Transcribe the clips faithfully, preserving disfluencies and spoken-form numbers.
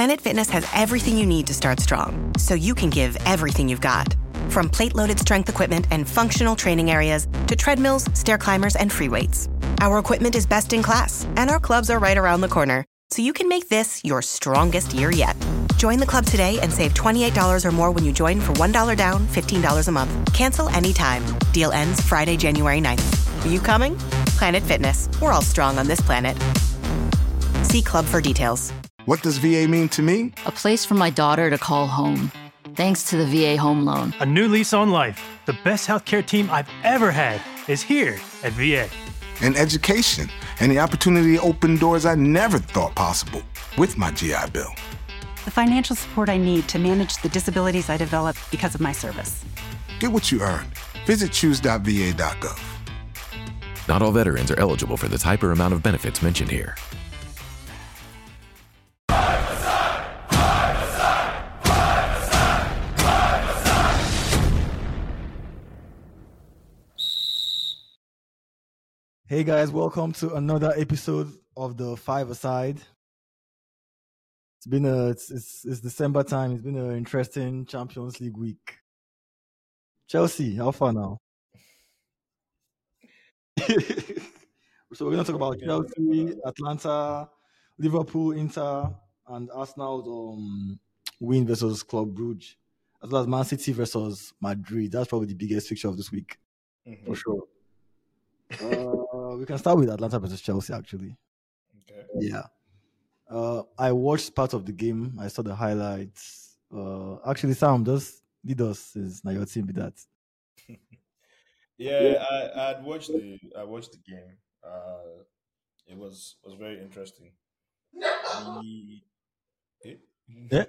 Planet Fitness has everything you need to start strong, so you can give everything you've got. From plate-loaded strength equipment and functional training areas to treadmills, stair climbers, and free weights. Our equipment is best in class, and our clubs are right around the corner, so you can make this your strongest year yet. Join the club today and save twenty-eight dollars or more when you join for one dollar down, fifteen dollars a month. Cancel anytime. Deal ends Friday, January ninth. Are you coming? Planet Fitness. We're all strong on this planet. See club for details. What does V A mean to me? A place for my daughter to call home. Thanks to the V A Home Loan. A new lease on life. The best healthcare team I've ever had is here at V A. And education, and the opportunity to open doors I never thought possible with my G I Bill. The financial support I need to manage the disabilities I developed because of my service. Get what you earned. Visit choose dot v a dot gov. Not all veterans are eligible for the type or amount of benefits mentioned here. Hey guys, welcome to another episode of the Five Aside. It's been a it's, it's it's December time. It's been an interesting Champions League week. Chelsea, how far now? So we're gonna talk about Chelsea, Atlanta, Liverpool, Inter, and Arsenal's um, win versus Club Brugge, as well as Man City versus Madrid. That's probably the biggest fixture of this week, mm-hmm. for sure. Uh, we can start with Atlanta versus Chelsea, actually. Okay. Yeah. Uh, I watched part of the game. I saw the highlights. Uh, actually, Sam, just lead us since now your team be that. yeah, yeah, I I'd watched the I watched the game. Uh, it was was very interesting. The Yeah.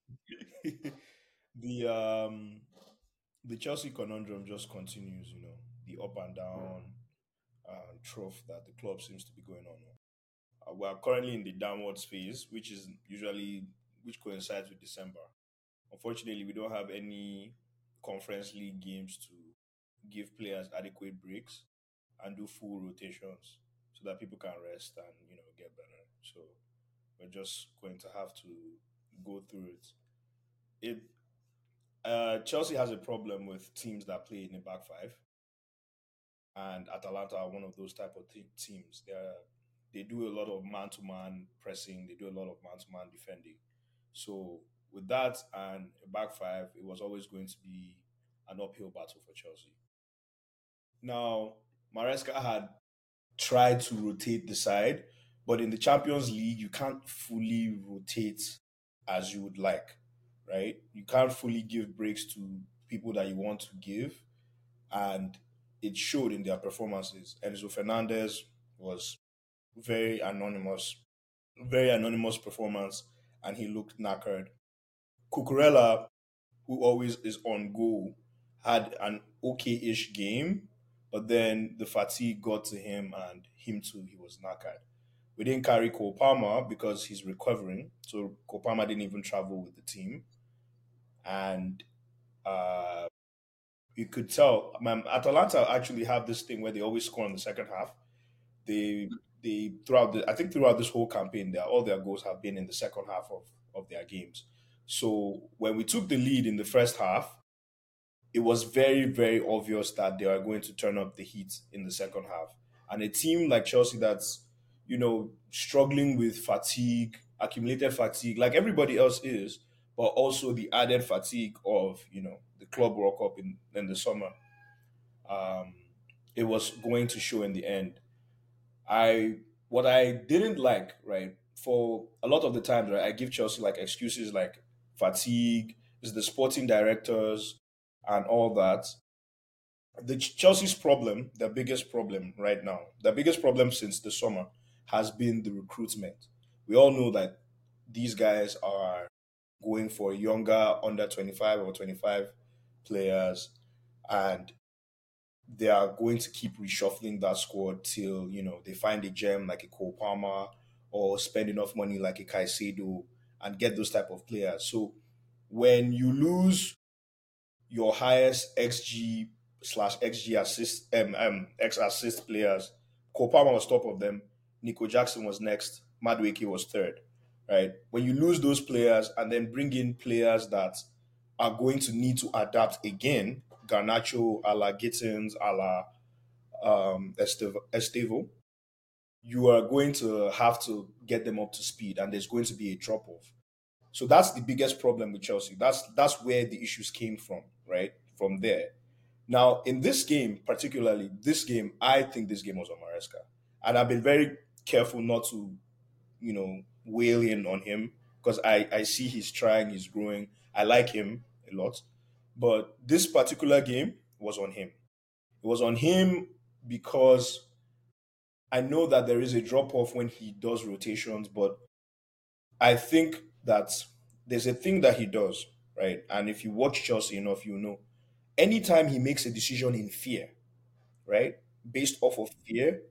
the um the Chelsea conundrum just continues. You know, the up and down uh, trough that the club seems to be going on. Uh, we are currently in the downwards phase, which is usually which coincides with December. Unfortunately, we don't have any Conference League games to give players adequate breaks and do full rotations so that people can rest and you know get better. So we're just going to have to go through it. It uh, Chelsea has a problem with teams that play in the back five. And Atalanta are one of those type of te- teams. They they do a lot of man-to-man pressing. They do a lot of man-to-man defending. So with that and a back five, it was always going to be an uphill battle for Chelsea. Now, Maresca had tried to rotate the side, but in the Champions League, you can't fully rotate as you would like, right? You can't fully give breaks to people that you want to give, and it showed in their performances. Enzo Fernandez was very anonymous, very anonymous performance, and he looked knackered. Cucurella, who always is on goal, had an okay-ish game, but then the fatigue got to him, and him too, he was knackered. We didn't carry Cole Palmer because he's recovering, so Cole Palmer didn't even travel with the team. And uh, you could tell, man, Atalanta actually have this thing where they always score in the second half. They they throughout the I think throughout this whole campaign, their all their goals have been in the second half of, of their games. So when we took the lead in the first half, it was very, very obvious that they are going to turn up the heat in the second half. And a team like Chelsea that's, you know, struggling with fatigue, accumulated fatigue, like everybody else is, but also the added fatigue of, you know, the Club World Cup in, in the summer. Um, it was going to show in the end. I what I didn't like, right, for a lot of the times, right, I give Chelsea like excuses like fatigue, is the sporting directors and all that. The Ch- Chelsea's problem, the biggest problem right now, the biggest problem since the summer has been the recruitment. We all know that these guys are going for younger under twenty-five or twenty-five players, and they are going to keep reshuffling that squad till, you know, they find a gem like a Cole Palmer or spend enough money like a Caicedo and get those type of players. So when you lose your highest X G slash X G assist, um, um, X assist players, Cole Palmer was top of them, Nico Jackson was next, Madueke was third. right? When you lose those players and then bring in players that are going to need to adapt again, Garnacho, a la Gittins, a la um, Estevo, Estevo, you are going to have to get them up to speed, and there's going to be a drop off. So that's the biggest problem with Chelsea. That's that's where the issues came from, right? From there. Now, in this game, particularly this game, I think this game was on Maresca, and I've been very careful not to, you know, wail in on him because I I see he's trying, he's growing. I like him a lot, but this particular game was on him. It was on him because I know that there is a drop off when he does rotations, but I think that there's a thing that he does, right? And if you watch Chelsea enough, you know, anytime he makes a decision in fear, right, based off of fear,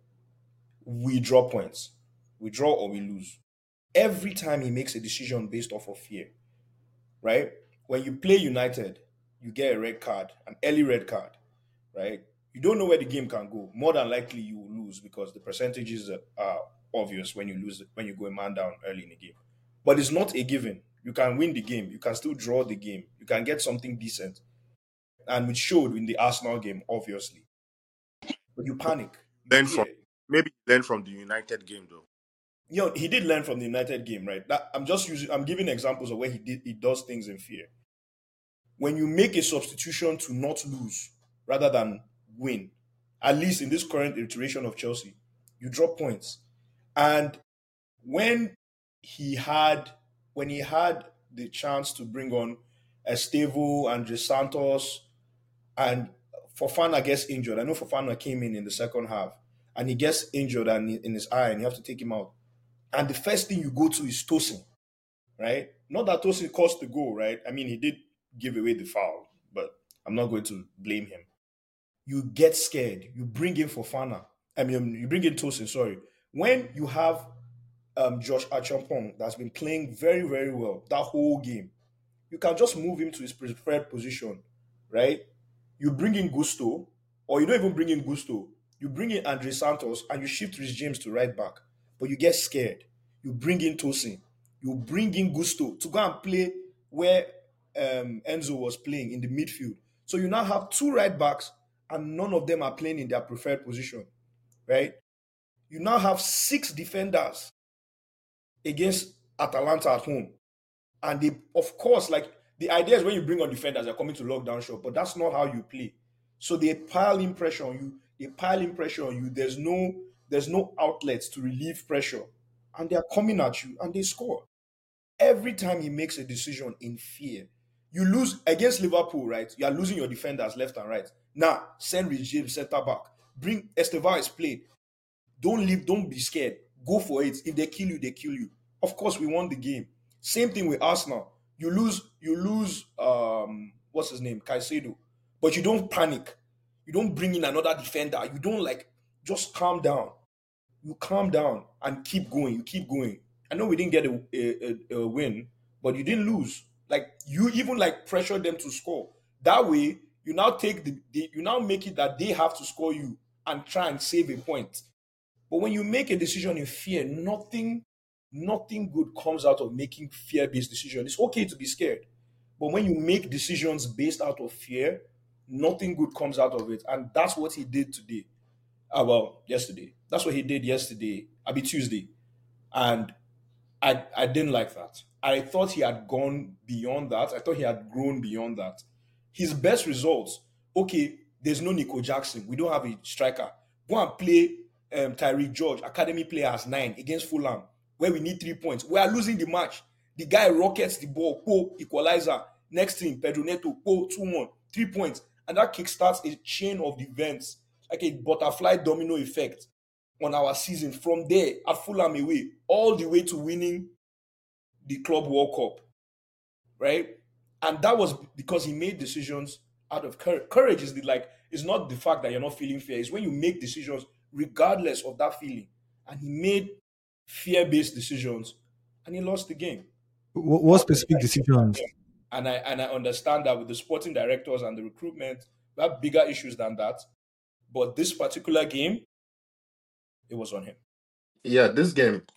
we draw points. We draw or we lose. Every time he makes a decision based off of fear, right? When you play United, you get a red card, an early red card, right? You don't know where the game can go. More than likely, you will lose because the percentages are obvious when you lose, when you go a man down early in the game. But it's not a given. You can win the game. You can still draw the game. You can get something decent. And which showed in the Arsenal game, obviously. But you panic. You Learn from fear. maybe learn from the United game though. You know, he did learn from the United game, right? That I'm just using I'm giving examples of where he did he does things in fear. When you make a substitution to not lose rather than win, at least in this current iteration of Chelsea, you drop points. And when he had when he had the chance to bring on Estevo, Andre Santos, and Fofana gets injured. I know Fofana came in in the second half, and he gets injured and in his eye, and you have to take him out. And the first thing you go to is Tosin, right? Not that Tosin caused the goal, right? I mean, he did give away the foul, but I'm not going to blame him. You get scared. You bring in Fofana. I mean, you bring in Tosin, sorry. When you have um, Josh Achampong that's been playing very, very well that whole game, you can just move him to his preferred position, right? You bring in Gusto, or you don't even bring in Gusto. You bring in Andre Santos and you shift Rhys James to right back, but you get scared. You bring in Tosin. You bring in Gusto to go and play where um, Enzo was playing in the midfield. So you now have two right backs and none of them are playing in their preferred position, right? You now have six defenders against Atalanta at home. And they, of course, like the idea is when you bring on defenders, they're coming to lock down shop, but that's not how you play. So they pile in pressure on you. They pile in pressure on you. There's no, there's no outlets to relieve pressure. And they're coming at you and they score. Every time he makes a decision in fear, you lose against Liverpool, right? You are losing your defenders left and right. Now, send Rhys James center back. Bring Estevao play. Don't leave, don't be scared. Go for it. If they kill you, they kill you. Of course, we won the game. Same thing with Arsenal. You lose, you lose, um, what's his name? Caicedo. But you don't panic. You don't bring in another defender. You don't like, just calm down. You calm down and keep going. You keep going. I know we didn't get a, a, a win, but you didn't lose. Like, you even like pressure them to score. That way, you now take the, the you now make it that they have to score you and try and save a point. But when you make a decision in fear, nothing, nothing good comes out of making fear-based decisions. It's okay to be scared. But when you make decisions based out of fear, nothing good comes out of it. And that's what he did today. Uh, well, yesterday. That's what he did yesterday. I mean, Tuesday. And I, I didn't like that. I thought he had gone beyond that. I thought he had grown beyond that. His best results, okay, there's no Nico Jackson. We don't have a striker. Go and play um, Tyreek George, academy player, has nine against Fulham, where we need three points. We are losing the match. The guy rockets the ball, po, equalizer. Next thing, Pedro Neto, po, two one, three points. And that kickstarts a chain of events, like a butterfly domino effect on our season. From there, at Fulham away, all the way to winning the Club World Cup, right? And that was because he made decisions out of courage. Courage is the, like, it's not the fact that you're not feeling fear. It's when you make decisions regardless of that feeling. And he made fear-based decisions, and he lost the game. What, what specific decisions? And I and I understand that with the sporting directors and the recruitment, we have bigger issues than that. But this particular game, it was on him. Yeah, this game,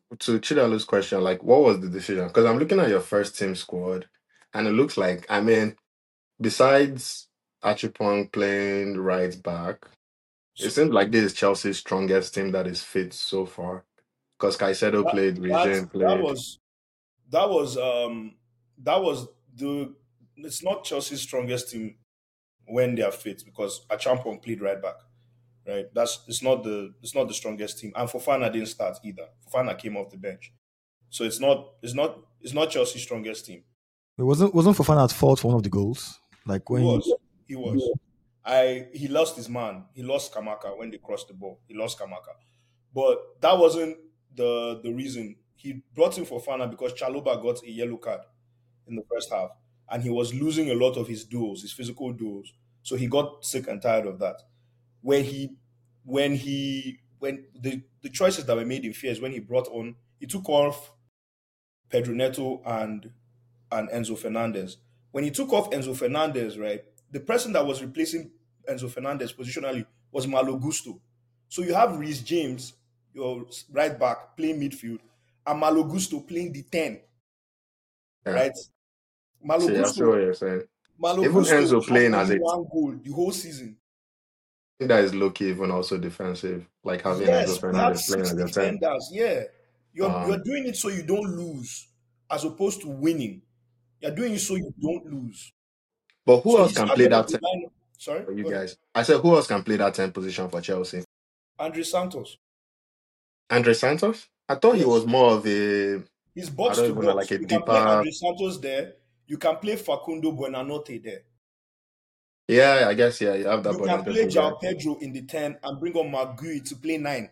to Chidalu's question, like, what was the decision? Because I'm looking at your first team squad, and it looks like, I mean, besides Achipong playing right back, it So seems like this is Chelsea's strongest team that is fit so far. Because Caicedo that played, that Regine that played. was that was um that was the it's not Chelsea's strongest team when they are fit because Achampong played right back. Right? That's it's not the it's not the strongest team. And Fofana didn't start either. Fofana came off the bench. So it's not it's not it's not Chelsea's strongest team. It wasn't wasn't Fofana at fault for one of the goals? Like He when he, was. He was. I he lost his man. He lost Kamaka when they crossed the ball. He lost Kamaka. But that wasn't the the reason. He brought in Fofana because Chaloba got a yellow card in the first half. And he was losing a lot of his duels, his physical duels. So he got sick and tired of that. When he when he when the, the choices that were made in fear is when he brought on he took off Pedro Neto and and Enzo Fernandez. When he took off Enzo Fernandez, right, the person that was replacing Enzo Fernandez positionally was Malo Gusto. So you have Reece James, your right back, playing midfield, and Malo Gusto playing the ten. Yeah. Right? Malo See, I see Gusto, what you're saying. Malo Even Gusto Enzo has playing as only a one goal the whole season. team that is low-key, even also defensive, like having Enzo Yes, we had Fernandez playing six as a ten. defenders. Yeah, you're Um, you're doing it so you don't lose, as opposed to winning. You're doing it so you don't lose. but who So else he can started play that with the ten line. Sorry, for you go ahead. guys? I said, who else can play that ten position for Chelsea? Andre Santos. Andre Santos? I thought he Yes, was more of a, he's I box don't to even know, box. like a You can play deeper. Andre Santos there. You can play Facundo Buenanote there. Yeah, I guess, yeah, you have that You can Bonito play guy. João Pedro in the ten and bring on Magui to play nine.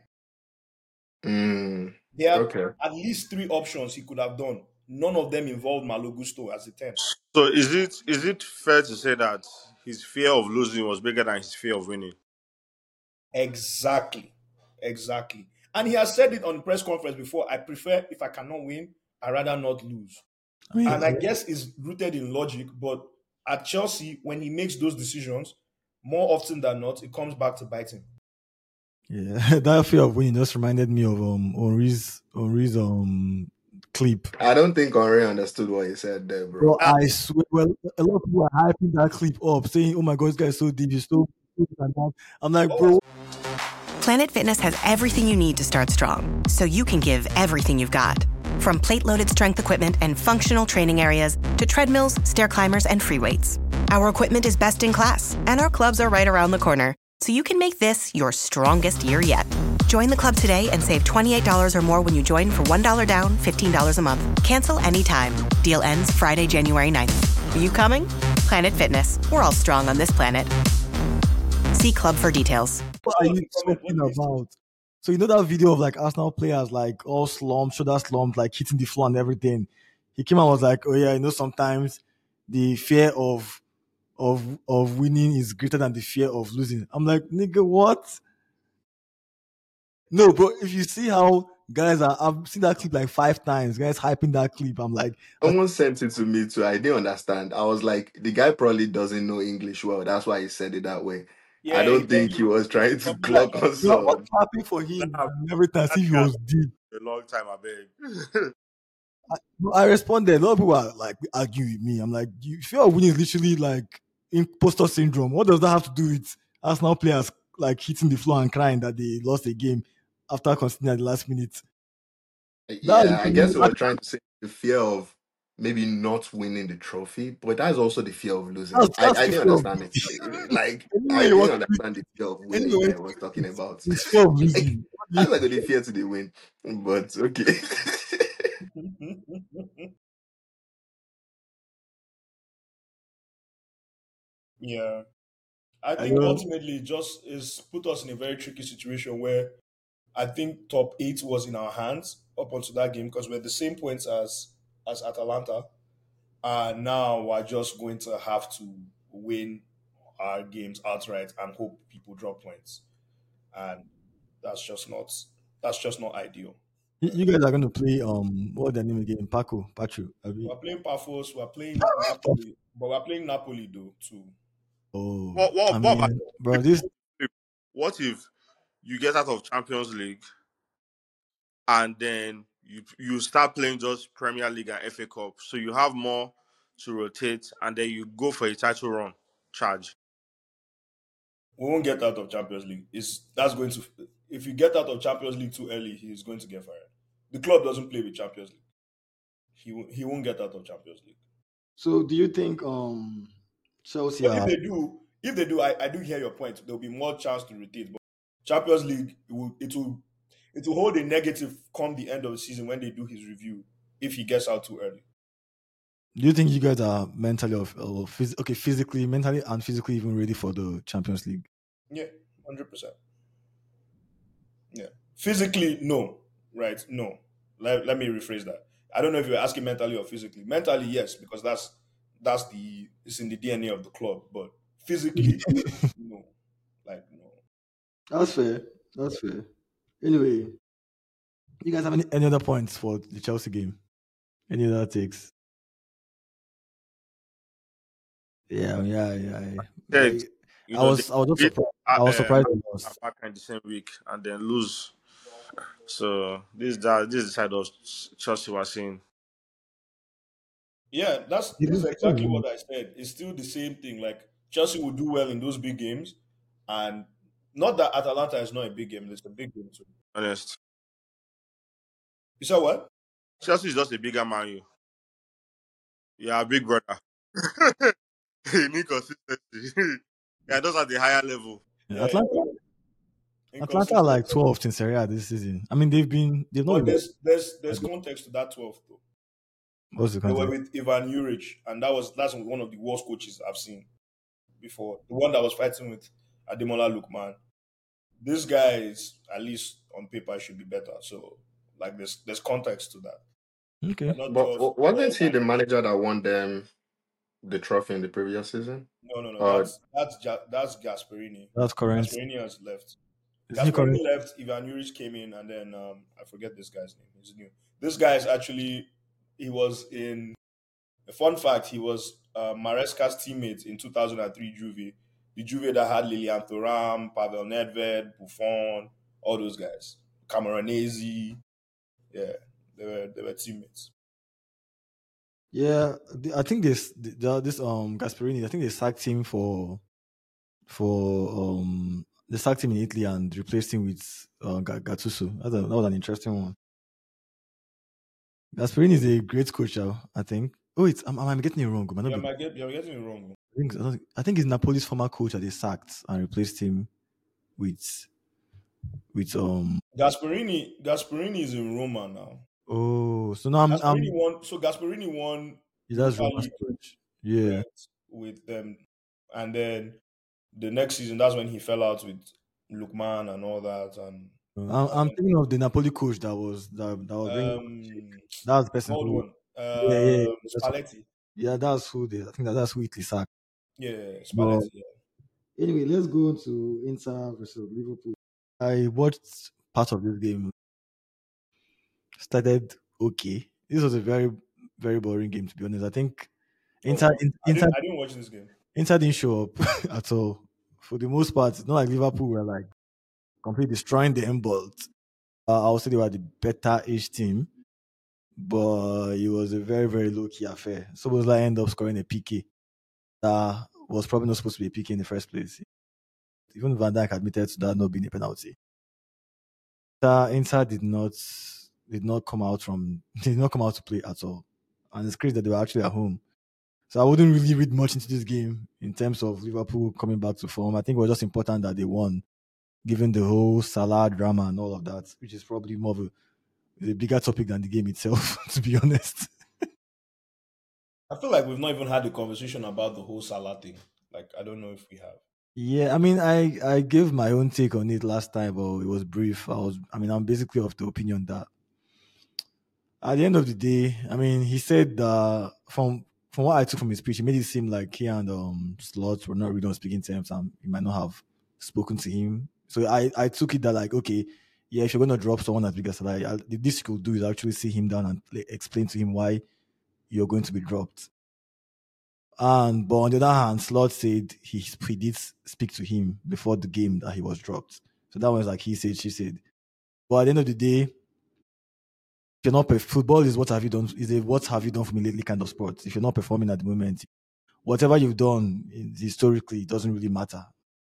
Mm, There are okay. at least three options he could have done. None of them involved Malo Gusto as a ten. So is it is it fair to say that his fear of losing was bigger than his fear of winning? Exactly. Exactly. And he has said it on the press conference before. I prefer, if I cannot win, I'd rather not lose. I mean, And I guess it's rooted in logic, but at Chelsea, when he makes those decisions, more often than not, it comes back to bite him. yeah, that fear of winning just reminded me of um Henri's Henri's um clip. I don't think Henry understood what he said there, bro. Well, I swear, well, a lot of people are hyping that clip up, saying, "Oh my God, this guy is so deep, he's so good and that." I'm like, bro, Planet Fitness has everything you need to start strong, so you can give everything you've got. From plate-loaded strength equipment and functional training areas to treadmills, stair climbers, and free weights. Our equipment is best in class, and our clubs are right around the corner, so you can make this your strongest year yet. Join the club today and save twenty-eight dollars or more when you join for one dollar down, fifteen dollars a month. Cancel anytime. Deal ends Friday, January ninth. Are you coming? Planet Fitness. We're all strong on this planet. See club for details. what are you talking about? So you know that video of like Arsenal players like all slumped, shoulder slumped, like hitting the floor and everything. He came out and was like, "Oh yeah, you know sometimes the fear of of of winning is greater than the fear of losing." I'm like, nigga, what? No, bro. If you see how guys are, I've seen that clip like five times. Guys hyping that clip. I'm like, Someone sent it to me too. I didn't understand. I was like, the guy probably doesn't know English well. That's why he said it that way. Yeah, I don't he think probably- he was trying to probably clock like- us bro, what's on. happening for him? And every time, see, he was deep. A long time, I beg. Bro, I responded. A lot of people are like arguing with me. I'm like, you fear of winning is literally like imposter syndrome. What does that have to do with Arsenal players like hitting the floor and crying that they lost a game after conceding at the last minute? Yeah, I guess we were trying to say the fear of maybe not winning the trophy, but that's also the fear of losing. That's- I, that's I the didn't fear of understand it. Like, Anyway, I you didn't want- understand the fear of winning Anyway, that I was talking about. It's fear of Like, losing. how's I going to fear to the win? But okay. Yeah. I I think know. ultimately it just is put us in a very tricky situation where I think top eight was in our hands up until that game because we're the same points as as Atalanta. And now we're just going to have to win our games outright and hope people drop points. And that's just not that's just not ideal. You, you guys are going to play um what's their name again? Paco, Pachu. Abi? We're playing Pafos, we're playing Napoli, but we're playing Napoli though too. Oh, What, what, I what, mean, bro, this what if you get out of Champions League and then you you start playing just Premier League and F A Cup, so you have more to rotate, and then you go for a title run charge. We won't get out of Champions League. It's that's going to if you get out of Champions League too early, he's going to get fired. The club doesn't play with Champions League. He won't- he won't get out of Champions League. So do you think um Chelsea But if are they do, if they do, I, I do hear your point. There'll be more chance to rotate. But Champions League, it will it will it will hold a negative come the end of the season when they do his review if he gets out too early. do you think you guys are mentally or, or phys- okay, physically, mentally and physically even ready for the Champions League? Yeah, hundred percent. Yeah, physically, no, right? No. Let, let me rephrase that. I don't know if you're asking mentally or physically. Mentally, yes, because that's that's the it's in the D N A of the club. But physically, no, like no. That's fair. That's fair. Anyway, you guys have any, any other points for the Chelsea game? Any other takes? Yeah, yeah, yeah. yeah. Said, Like, you I know, was, they I was just beat surprised. I was uh, surprised they lost. back in the same week and then lose. So this that this is the side of Chelsea we're seeing. Yeah, that's They this is lose- they exactly lose. what I said. It's still the same thing. Like Chelsea will do well in those big games, and not that Atalanta is not a big game. It's a big game too. Honest, You said what? Chelsea is just a bigger man. You, yeah, big brother. You need consistency. Yeah, those are the higher level. Yeah, Yeah, Atlanta, Atlanta are like twelfth in Serie A this season. I mean, they've been they've not But been. there's there's there's context to that twelve though. What's the They were context? with Ivan Juric, and that was that's one of the worst coaches I've seen before. The one that was fighting with Ademola Lookman. This guy is at least on paper should be better. So like there's there's context to that. Okay. They're not But twelve, w- wasn't twelve he the and- manager that won them the trophy in the previous season? No, no, no. Uh, That's that's Ja- that's Gasperini. That's current. Gasperini has left. Is he Gasperini current? left. Ivan Juric came in, and then um, I forget this guy's name. He's new. This guy is actually he was in. A fun fact: he was uh, Maresca's teammate in two thousand three Juve, the Juve that had Lilian Thuram, Pavel Nedved, Buffon, all those guys, Camoranesi. Yeah, they were they were teammates. Yeah, the- I think this the, this um Gasperini. I think they sacked him for for um they sacked him in Italy and replaced him with uh, Ga- Gattuso. That's a, that was an interesting one. Gasperini is a great coach, uh, I think. Oh, it's am, am I getting it wrong? Am I not Yeah, be- am I get, you're getting it wrong. I think I don't- I think it's Napoli's former coach that they sacked and replaced him with with um. Gasperini, Gasperini is in Roma now. Oh, so now I'm, I'm Gasperini won. So Gasperini won that's Europa Roma's League coach. Yeah, right, with them, and then the next season that's when he fell out with Lukman and all that. And I'm, I'm thinking of the Napoli coach that was that, that was bringing- um, that was the person old who one, uh, yeah, yeah, yeah, that's- Spalletti. yeah, that's who they. I think that, that's who Italy sacked. Yeah, Spalletti. Yeah. Anyway, let's go on to Inter versus Liverpool. I watched part of this game. Started okay. This was a very, very boring game, to be honest. I think Inter, Oh, in, I, Inter, didn't, I didn't watch this game. Inter didn't show up at all. For the most part, it's not like Liverpool were like completely destroying the end bolt. Uh, I would say they were the better-ish team, but it was a very, very low-key affair. So Szoboszlai ended up scoring a P K that was probably not supposed to be a P K in the first place. Even Van Dijk admitted to that not being a penalty. Inter, Inter did not did not come out from did not come out to play at all, and it's crazy that they were actually at home. So I wouldn't really read much into this game in terms of Liverpool coming back to form. I think it was just important that they won, given the whole Salah drama and all of that, which is probably more of a, a bigger topic than the game itself, to be honest. I feel like we've not even had a conversation about the whole Salah thing. Like, I don't know if we have. Yeah, I mean, I I gave my own take on it last time, but it was brief. I was, I mean, I'm basically of the opinion that at the end of the day, I mean, he said uh, from from what I took from his speech, it made it seem like he and um, Slots were not really on speaking terms, and he might not have spoken to him. So I, I took it that like, okay, yeah, if you're going to drop someone as big as Salah, I- the least you could do is actually sit him down and like, explain to him why you're going to be dropped. And but on the other hand, Slot said he he did speak to him before the game that he was dropped. So that was like he said, she said. But at the end of the day, you're not football is what have you done is a what have you done for me lately kind of sport. If you're not performing at the moment, whatever you've done historically, it doesn't really matter.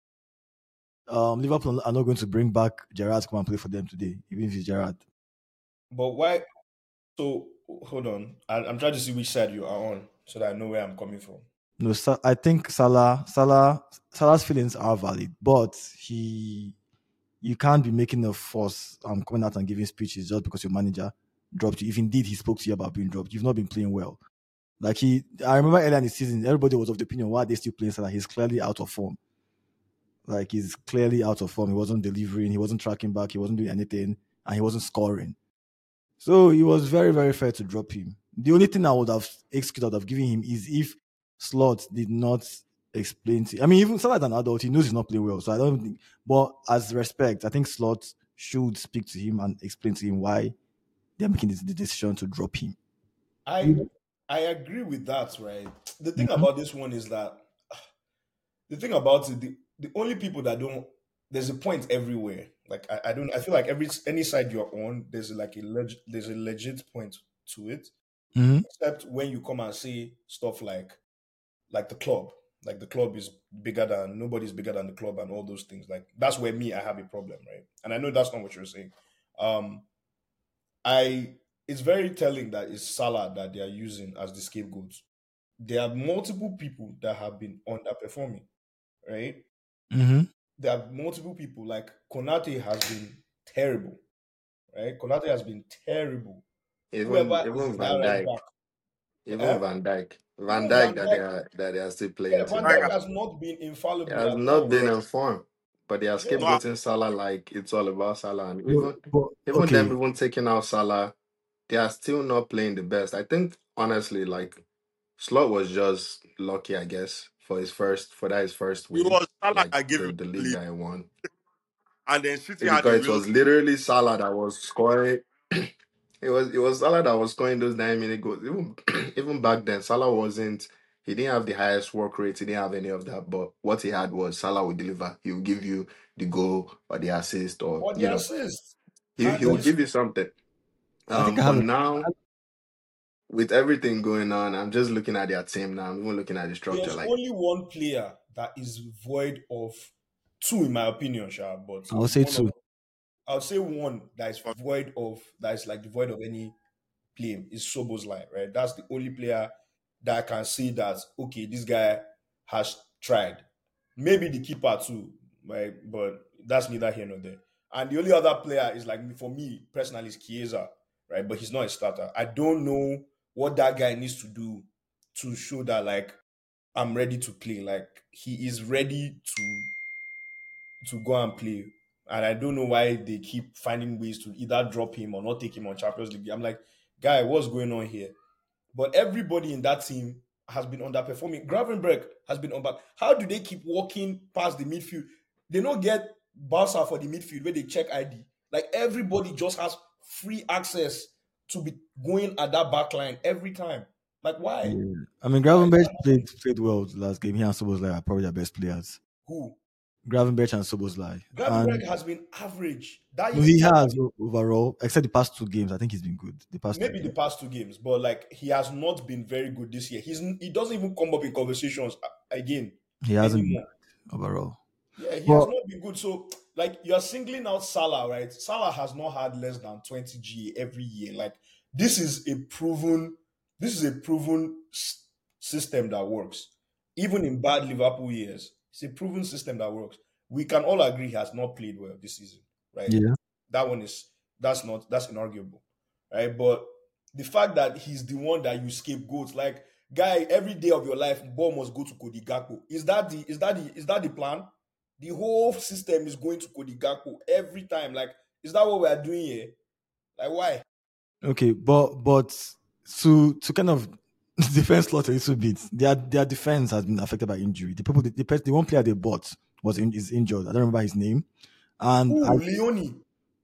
Um, Liverpool are not going to bring back Gerrard to come and play for them today, even if it's Gerrard. But why? So hold on, I, I'm trying to see which side you are on so that I know where I'm coming from. No, I think Salah, Salah, Salah's feelings are valid, but he, you can't be making a fuss um coming out and giving speeches just because your manager dropped you. If indeed he spoke to you about being dropped, you've not been playing well. Like he, I remember earlier in the season, everybody was of the opinion why are they still playing Salah? He's clearly out of form. Like he's clearly out of form. He wasn't delivering, he wasn't tracking back, he wasn't doing anything, and he wasn't scoring. So it was very, very fair to drop him. The only thing I would have excused out of giving him is if Slot did not explain to. I mean, even Salah as an adult, he knows he's not playing well. So I don't think. But as respect, I think Slot should speak to him and explain to him why they're making this, the decision to drop him. I I agree with that, right? The thing mm-hmm. about this one is that the thing about it, the, the only people that don't, there's a point everywhere. Like I, I don't, I feel like every any side you're on, there's like a leg, there's a legit point to it. Mm-hmm. Except when you come and say stuff like, like the club, like the club is bigger than, nobody's bigger than the club and all those things. Like that's where me, I have a problem, right? And I know that's not what you're saying. Um, I, it's very telling that it's Salah that they are using as the scapegoat. There are multiple people that have been underperforming, right? Mm-hmm. There are multiple people, like Konate has been terrible, right? Konate has been terrible. Even, Whoever even is Van right Dijk. back, Even eh? Van Dijk. Van Even Dijk Van that Dijk- they are that they are still playing. Yeah, Van today. Dijk has not been infallible. He has at not all. been in form. But they are Yeah. scapegoating Salah like it's all about Salah. And even But, even okay. them even taking out Salah, they are still not playing the best. I think honestly, like Slot was just lucky, I guess, for his first for that his first It win. was Salah Like that gave the, him the the league lead. that he won. And then City had a Because it real was literally Salah that was scoring. It was it was Salah that was scoring those nine minute goals. Even even back then, Salah wasn't. He didn't have the highest work rate. He didn't have any of that. But what he had was Salah would deliver. He will give you the goal or the assist or, Or the you know assist. he And he will he's- give you something. I Um, think I but have a- now with everything going on, I'm just looking at their team now. I'm even looking at the structure. There's Like only one player that is void of two, in my opinion, Sha, but I would say one two. of- I would say one that is void of that is like devoid of any play is Szoboszlai, right? That's the only player that I can see that okay, this guy has tried. Maybe the keeper too, right? But that's neither here nor there. And the only other player is like for me personally is Chiesa, right? But he's not a starter. I don't know what that guy needs to do to show that like I'm ready to play. Like he is ready to to go and play. And I don't know why they keep finding ways to either drop him or not take him on Champions League. I'm like, guy, what's going on here? But everybody in that team has been underperforming. Gravenberch has been on back. How do they keep walking past the midfield? They don't get Barca for the midfield where they check I D. Like everybody just has free access to be going at that back line every time. Like why? Yeah. I mean, Gravenberch played played well the last game. He and Szoboszlai are probably their best players. Who? Gravenberch and Szoboszlai. Gravenberch And has been average. That no, is he has overall, except the past two games. I think he's been good. The past maybe two the games. past two games, but like he has not been very good this year. He's he doesn't even come up in conversations again. He hasn't been anymore. good overall. Yeah, he Well- has not been good. So, like, you're singling out Salah, right? Salah has not had less than twenty G A every year. Like, this is a proven, this is a proven s- system that works. Even in bad Liverpool years, it's a proven system that works. We can all agree he has not played well this season, right? Yeah. That one is that's not that's inarguable, right? But the fact that he's the one that you scapegoat, like, guy, every day of your life, ball must go to Cody Gakpo. Is that the is that the is that the plan? The whole system is going to Cody Gakpo every time. Like, is that what we are doing here? Like, why? Okay, but but to to kind of defense Slot a little bit, their their defense has been affected by injury. The people, the, the, the one player they bought was in, is injured. I don't remember his name. And Ooh, I, Leone.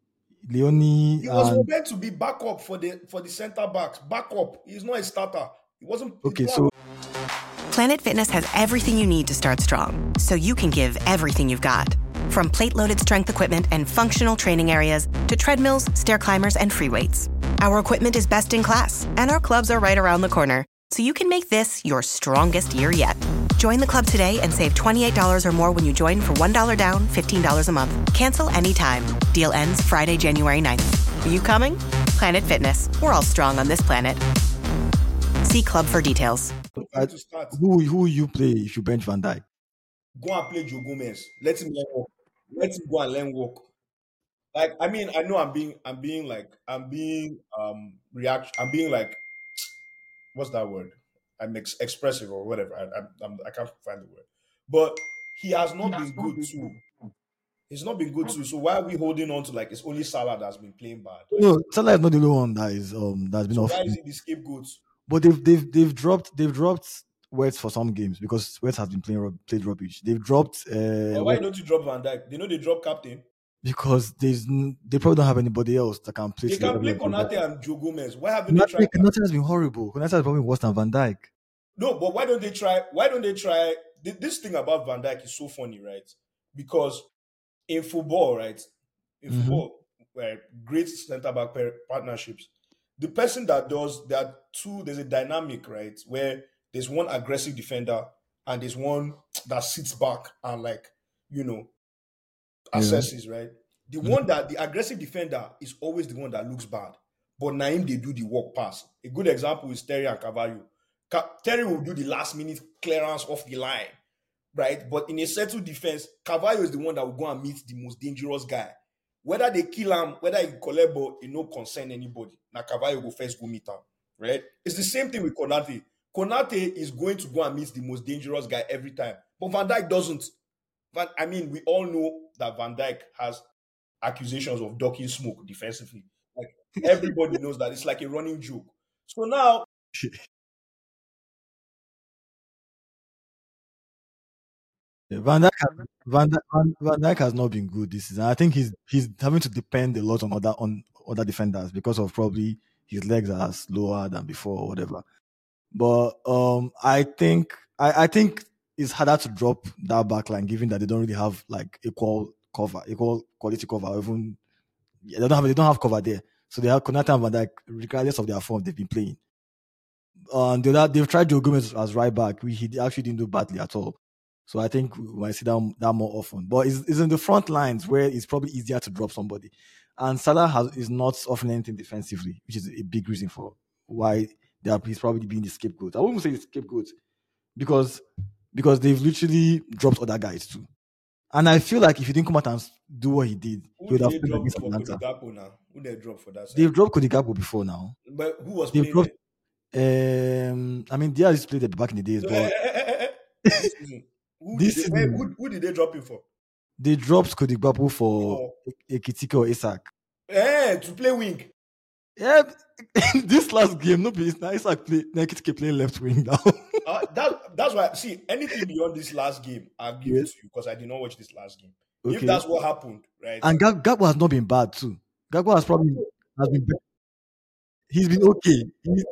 Leone He was and meant to be backup for the for the centre backs. Backup. He's not a starter. He wasn't. okay, he's so not- Planet Fitness has everything you need to start strong, so you can give everything you've got. From plate-loaded strength equipment and functional training areas to treadmills, stair climbers, and free weights. Our equipment is best in class, and our clubs are right around the corner, so you can make this your strongest year yet. Join the club today and save twenty-eight dollars or more when you join for one dollar down, fifteen dollars a month. Cancel anytime. Deal ends Friday, January ninth. Are you coming? Planet Fitness. We're all strong on this planet. See club for details. I, who who you play if you bench Van Dijk? Go and play Joe Gomez. Let him learn walk. Let him go and learn walk. Like, I mean, I know I'm being, I'm being like, I'm being um react. I'm being like, what's that word? I'm ex- expressive or whatever. I, I, I'm, I can't find the word. But he has not been good too. He's not been good too. So why are we holding on to like it's only Salah that's been playing bad? Like, No, Salah is not the only one that is um that's been so off. why is he the scapegoat? But they've they've they've dropped they've dropped West for some games because West has been playing played rubbish. They've dropped. Uh, But why don't you drop Van Dijk? They know they drop captain. Because there's they probably don't have anybody else that can play. They can play Konate and Joe Gomez. Why haven't Konate, they tried? Konate has been horrible. Konate has probably worse than Van Dijk. No, but why don't they try? Why don't they try? This thing about Van Dijk is so funny, right? Because in football, right? In Mhm. football, where great centre back pair- partnerships, the person that does there are two. There's a dynamic, right, where there's one aggressive defender and there's one that sits back and like you know assesses, right? The Mhm. one that the aggressive defender is always the one that looks bad, but Naim they do the work pass. A good example is Terry and Carvalho. Ca- Terry will do the last minute clearance off the line, right? But in a settled defense, Carvalho is the one that will go and meet the most dangerous guy. Whether they kill him, whether he collect ball, it no concern anybody. Now Carvalho will first go meet him, right? It's the same thing with Konate. Konate is going to go and meet the most dangerous guy every time, but Van Dijk doesn't. Van, I mean, we all know that Van Dijk has accusations of ducking smoke defensively. Like everybody knows that it's like a running joke. So now, Yeah, Van Dijk has, Van, Dijk, Van, Van Dijk has not been good this season. I think he's he's having to depend a lot on other on other defenders because of probably his legs are slower than before or whatever. But um, I think I, I think it's harder to drop that back line given that they don't really have like equal cover, equal quality cover. Or even yeah, they don't have they don't have cover there. So they have Konate and Van Dijk, regardless of their form, they've been playing. Uh, and the other, they've tried Joe Gomez as right back. We, he actually didn't do badly at all. So I think we might see that, that more often. But it's, it's in the front lines where it's probably easier to drop somebody. And Salah has, is not offering anything defensively, which is a big reason for why they are, he's probably being the scapegoat. I wouldn't say the scapegoat because because they've literally dropped other guys too. And I feel like if he didn't come out and do what he did, who he would did have they played drop against for Atlanta. Cody Gakpo now? Who they drop for that side? They've dropped Cody Gakpo before now. But who was They've playing dropped. there? Um, I mean, they just played it back in the days, So, but eh, eh, eh, eh, eh, this season, who, this did they, eh, season who, who did they drop him for? they dropped Cody Gakpo for Oh. Ekitike or Isak. Eh, to play wing. Yeah, this last game, no, be it's nice. Isak play Ekitike playing left wing now. Uh, that, that's why, see, anything beyond this last game, I'll give Yes. it to you because I did not watch this last game. Okay. If that's what happened, right? And Gak- Gakpo has not been bad too. Gakpo has probably has been. be- He's been okay. He's,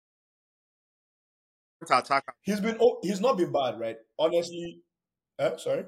To attack. He's been, oh, he's not been bad, right? Honestly, eh, sorry.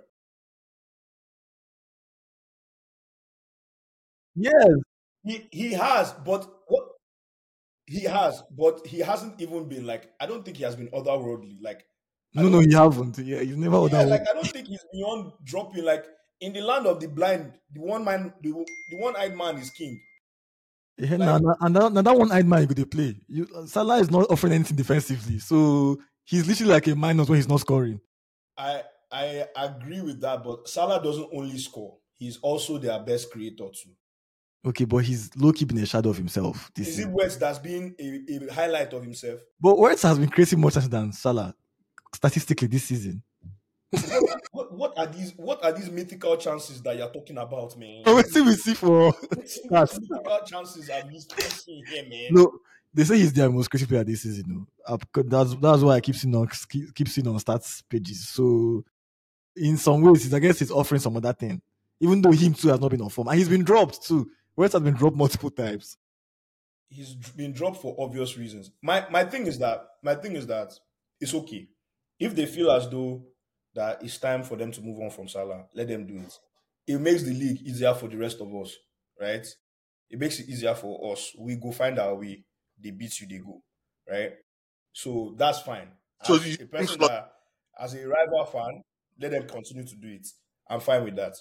yes, He he has, but what he has, but he hasn't even been like. I don't think he has been otherworldly. Like I no, don't no, he haven't. Yeah, he's never. Yeah, done like I don't think he's beyond dropping. Like in the land of the blind, the one man, the, the one-eyed man is king. Yeah, Like- now, now, and now, now that one-eyed man you could play. You, Salah is not offering anything defensively, so he's literally like a minus when he's not scoring. I I agree with that, but Salah doesn't only score; he's also their best creator too. Okay, but he's low-key been a shadow of himself this Is it season. West that's been a, a highlight of himself? But Wirtz has been creating more chances than Salah statistically this season. What, what, what are these? What are these mythical chances that you're talking about, man? Oh, wait, see, we see for What that's mythical chances are we seeing here, man? no. They say he's their most creative player this season. No, Uh, because that's that's why I keep seeing on keep, keep seeing on stats pages. So in some ways, he's, I guess he's offering some other thing, even though him too has not been on form and he's been dropped too. Wirtz has been dropped multiple times. He's been dropped for obvious reasons. My my thing is that my thing is that it's okay if they feel as though that it's time for them to move on from Salah. Let them do it. It makes the league easier for the rest of us, right? it makes it easier for us. We go find our way. They beat you, they go. Right? So that's fine. So As you a think person slot? that, as a rival fan, let them continue to do it. I'm fine with that.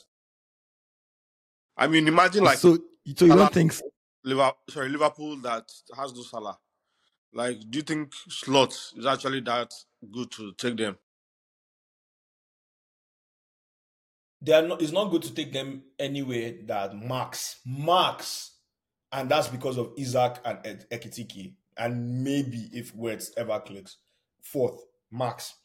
I mean, imagine like So, so you Salah, don't think Liverpool, sorry, Liverpool that has no Salah. Like, do you think slot is actually that good to take them? They are not. It's not good to take them anywhere that max, max, and that's because of Isaac and Ed- Ekitike, and maybe if Wirtz ever clicks, fourth max,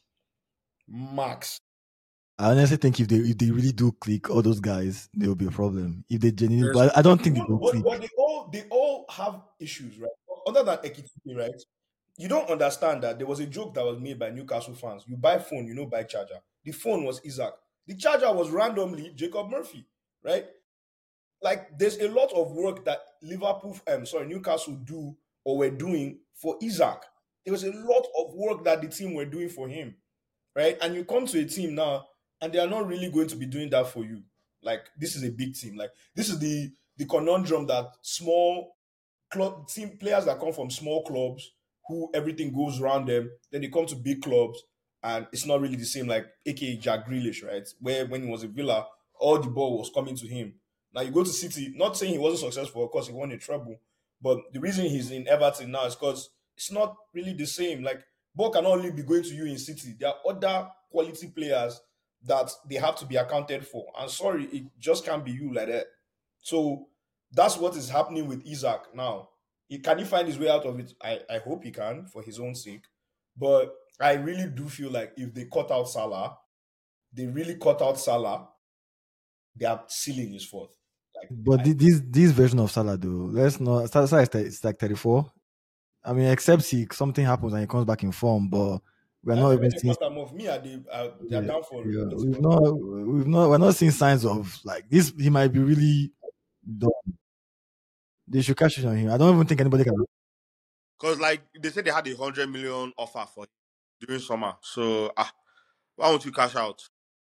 max. I honestly think if they if they really do click all those guys, there will be a problem. If they genuinely, Yes. but I don't think No, they will but, click. but they all they all have issues, right? Other than Ekitike, right? You don't understand that there was a joke that was made by Newcastle fans. You buy phone, you know, buy charger. The phone was Isaac. The charger was randomly Jacob Murphy, right? Like there's a lot of work that Liverpool, um, sorry, Newcastle do or were doing for Isaac. There was a lot of work that the team were doing for him, right? And you come to a team now, and they are not really going to be doing that for you. Like this is a big team. Like this is the the conundrum that small club team players that come from small clubs who everything goes around them, then they come to big clubs and it's not really the same. Like A K A Jack Grealish, right? Where when he was at Villa, all the ball was coming to him. Now you go to City, not saying he wasn't successful, of course he won a treble, but the reason he's in Everton now is because it's not really the same. Like ball can only be going to you in City. There are other quality players that they have to be accounted for. And sorry, it just can't be you like that. So that's what is happening with Isaac now. He can he find his way out of it? I, I hope he can for his own sake. But I really do feel like if they cut out Salah, they really cut out Salah, their ceiling is fourth. Like, But thi- this this version of Salah though, let's not Salah Salah is thirty- it's like thirty-four. I mean, except he something happens and he comes back in form, but we're and not when even they seeing. cut them off, me, are they, are, they're Yeah, down for yeah. it. We've not we've not we're not seeing signs of like this. He might be really done. They should cash it on him. I don't even think anybody can. Because like they said they had a hundred million offer for him during summer. So ah, why won't you cash out?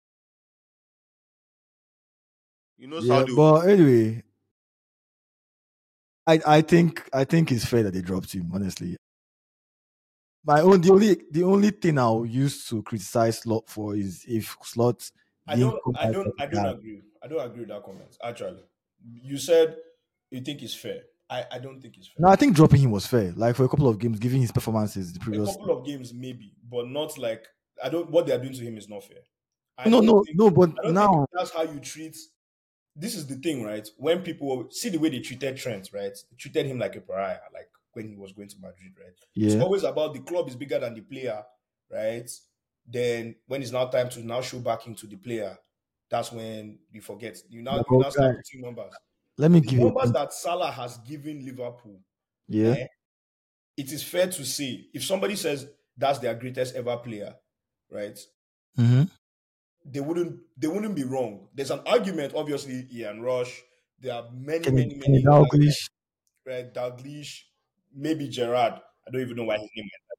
You know Yeah, Saudi. but anyway, I I think I think it's fair that they dropped him. Honestly, my own the only the only thing I'll use to criticize Slot for is if Slot I didn't don't come I out don't of I don't that. agree. I don't agree with that comment. Actually. You said you think it's fair. I, I don't think it's fair. No, I think dropping him was fair. Like for a couple of games, giving his performances the A previous. couple of games maybe, but not like I don't what they are doing to him is not fair. I No, don't no, think, no. But I don't now, think that's how you treat. This is the thing, right? When people see the way they treated Trent, right? They treated him like a pariah, like when he was going to Madrid, right? It's yeah, always about the club is bigger than the player, right? Then when it's now time to now show back into the player, that's when you forget. You now you but now guy, start putting numbers. let me The give you. numbers A, that Salah has given Liverpool, yeah, eh, it is fair to say if somebody says that's their greatest ever player, right? mm-hmm. They wouldn't they wouldn't be wrong. There's an argument, obviously, Ian Rush. There are many, Kenny, many, Kenny many other guys, Dalglish. right? Dalglish, maybe Gerard. I don't even know why his name went.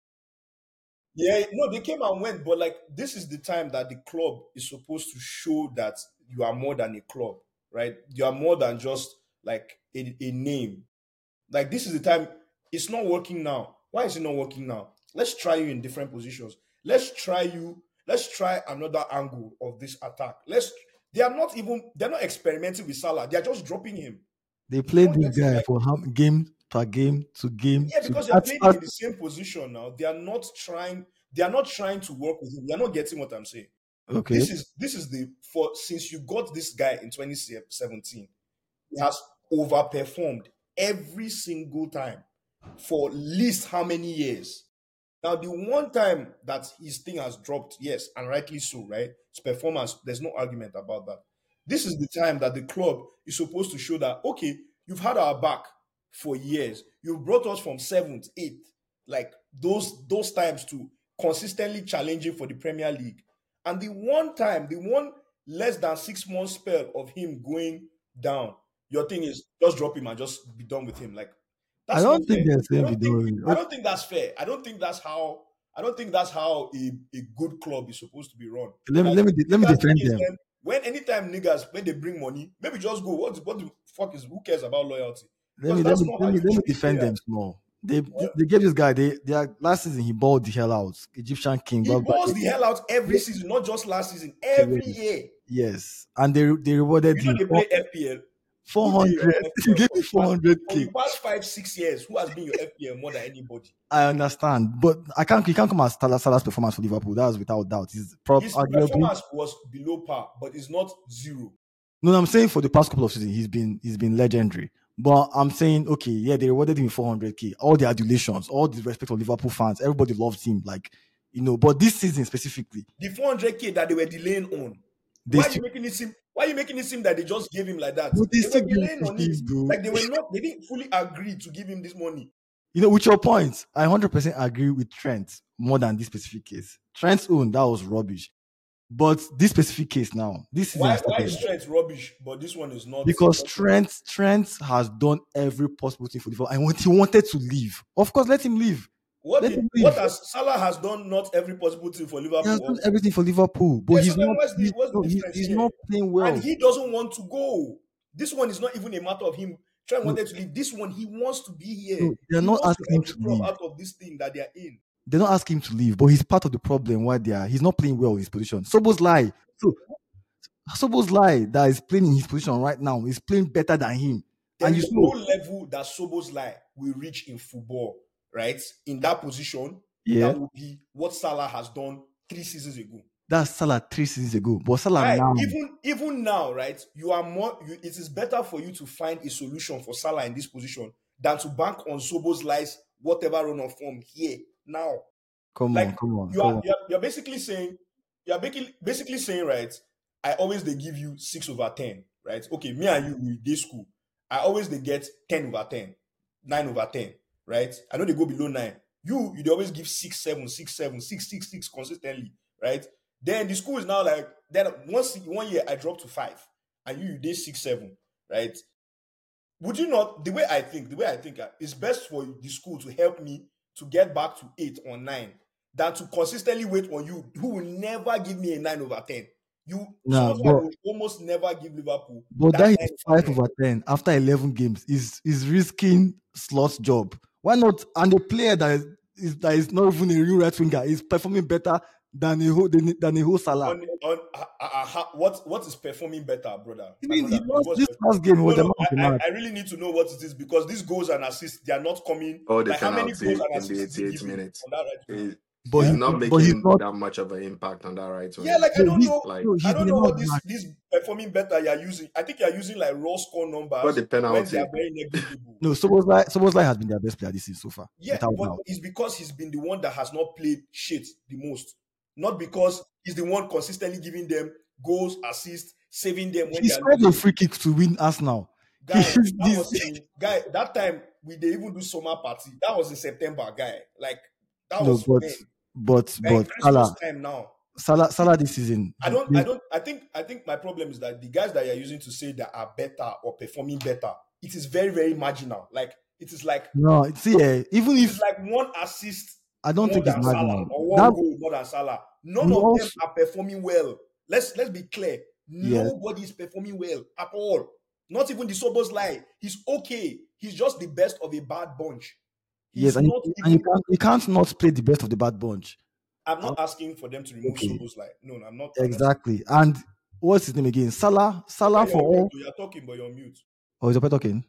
Yeah, no, they came and went, but like this is the time that the club is supposed to show that you are more than a club, right? You are more than just like a, a name. Like this is the time. It's not working now. Why is it not working now? Let's try you in different positions. Let's try you. Let's try another angle of this attack. Let's. They are not even. They're not experimenting with Salah. They are just dropping him. They played Don't this get it, guy like- for how, game per game to game. Yeah, to, because they're that's, playing him that's, in the same position now. They are not trying. They are not trying to work with him. They are not getting what I'm saying. okay. This is this is the for since you got this guy in twenty seventeen, he has overperformed every single time for at least how many years. Now, the one time that his thing has dropped, yes, and rightly so, right? His performance, there's no argument about that. This is the time that the club is supposed to show that, okay, you've had our back for years. You've brought us from seventh, eighth, like those those times to consistently challenging for the Premier League. And the one time, the one less than six month spell of him going down, your thing is just drop him and just be done with him. Like that's I don't not think fair. they're I saying don't video. think I don't think that's fair. I don't think that's how I don't think that's how a, a good club is supposed to be run. Let me Like, let me let me bigger defend thing is them. them when anytime niggas when they bring money, maybe just go. What what the fuck is who cares about loyalty? Let me let me let me, let me defend them small. They what? they gave this guy they their last season he balled the hell out. Egyptian king. He balls the hell out every yeah. season, not just last season, every yes. year. Yes, and they they rewarded you know him. They play F P L. Four hundred. You gave me four hundred k. For the past five six years, who has been your F P L more than anybody? I understand, but I can't. You can't come as Salah, Salah's performance for Liverpool. That was without doubt. His, prop, His performance was below par, but it's not zero. No, I'm saying for the past couple of seasons, he's been he's been legendary. But I'm saying, okay, yeah, they rewarded him with four hundred k. All the adulations, all the respect of Liverpool fans, everybody loved him. Like, you know, but this season specifically, the four hundred k that they were delaying on. Why are you making it seem? Why are you making it seem that they just gave him like that? But they, they were delaying on it. Like they were not. They didn't fully agree to give him this money. You know, with your points, I one hundred percent agree with Trent more than this specific case. Trent's own, that was rubbish. But this specific case now, this is why, why is Trent rubbish, but this one is not? Because Trent Trent has done every possible thing for Liverpool. And when he wanted to leave, of course, let him leave. What did, what has Salah has done? Not every possible thing for Liverpool. He has done everything for Liverpool, but yeah, he's, so not, what's the, he's, what's no, he's, he's not playing well. And he doesn't want to go. This one is not even a matter of him. Trent wanted to leave. This one, he wants to be here. No, they're he not asking him to leave. Out of this thing that they are in. They're not asking him to leave, but he's part of the problem. Why they are? He's not playing well in his position. Szoboszlai, so Szoboszlai that is playing in his position right now is playing better than him. There and is you no know, level that Szoboszlai will reach in football, right? In that position, yeah, that will be what Salah has done three seasons ago. That's Salah three seasons ago. But Salah right. now, even even now, right? You are more. You, it is better for you to find a solution for Salah in this position than to bank on Szoboszlai's whatever run of form here now. Come like, on, come on. You come are on. you're, you're basically saying you're basically basically saying right. I always they give you six over ten, right? Okay, me and you we day school. I always they get ten over ten, nine over ten, right? I know they go below nine. You you they always give six seven, six seven, six six six consistently, right? Then the school is now like then once one year I dropped to five, and you you did six seven, right? Would you not? The way I think, the way I think, uh, it's best for the school to help me to get back to eight or nine than to consistently wait on you, who will never give me a nine over ten. You nah, but, will almost never give Liverpool. But that, that is five over ten after eleven games is is risking Slot's job. Why not? And the player that is, is that is not even a real right winger is performing better than a whole than, than a whole Salah. On, on, uh, uh, uh, what what is performing better, brother? I mean, brother he lost this last game. No, no, I, I, I really need to know what it is because these goals and assists they are not coming. Oh, the like, how many penalty goals and in the assists eighty-eight minutes. On that right But he's he, not making but he's not, that much of an impact on that right wing. Yeah, like I don't know, like, I don't know what this this performing better you're using. I think you're using like raw score numbers. But the penalty, when they are very negligible. No, Szoboszlai Szoboszlai has been their best player this season so far. Yeah, but doubt. It's because he's been the one that has not played shit the most, not because he's the one consistently giving them goals, assists, saving them. When he scored a free kick to win Arsenal. Guy, that was in, guy, that time we they even do summer party. That was in September, guy. Like that no, was but when, but like, but Salah, time now. Salah Salah this season. I don't I don't I think I think my problem is that the guys that you're using to say that are better or performing better, it is very very marginal. Like it is like no, see, uh, even if it's like one assist. I don't think it's marginal. Or one that, goal more than Salah. None of also, them are performing well. Let's let's be clear. Yes. Nobody is performing well at all. Not even the Szoboszlai. He's okay. He's just the best of a bad bunch. He's yes, and, not you, and you can't you can't not play the best of the bad bunch. I'm not asking for them to remove okay. Szoboszlai. No, no, I'm not. Exactly. I'm not. And what's his name again? Salah. Salah yeah, for all. Mute. You're talking, but you're on mute. Oh, is Ope talking?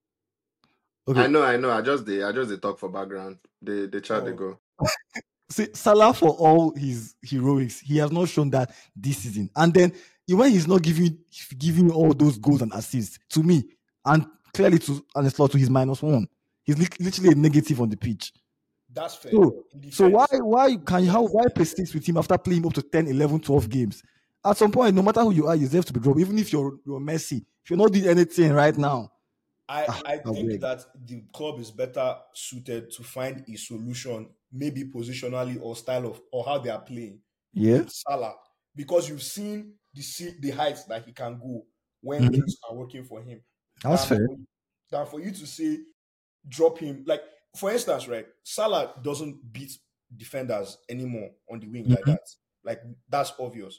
Okay. I know, I know. I just they I just they talk for background. They they chat, oh. they go. See, Salah for all his heroics, he has not shown that this season. And then when he's not giving giving all those goals and assists to me, and clearly to and it's to his minus one, he's li- literally a negative on the pitch. That's fair. So, so why why can you how why persist with him after playing up to ten, eleven, twelve games? At some point, no matter who you are, you deserve to be dropped. Even if you're you're Messi, if you're not doing anything right now. I, I think that the club is better suited to find a solution, maybe positionally or style of or how they are playing. Yeah, with Salah, because you've seen the the heights that he can go when mm-hmm. things are working for him. That's than fair. For, than for you to say drop him, like for instance, right? Salah doesn't beat defenders anymore on the wing mm-hmm. like that. Like that's obvious.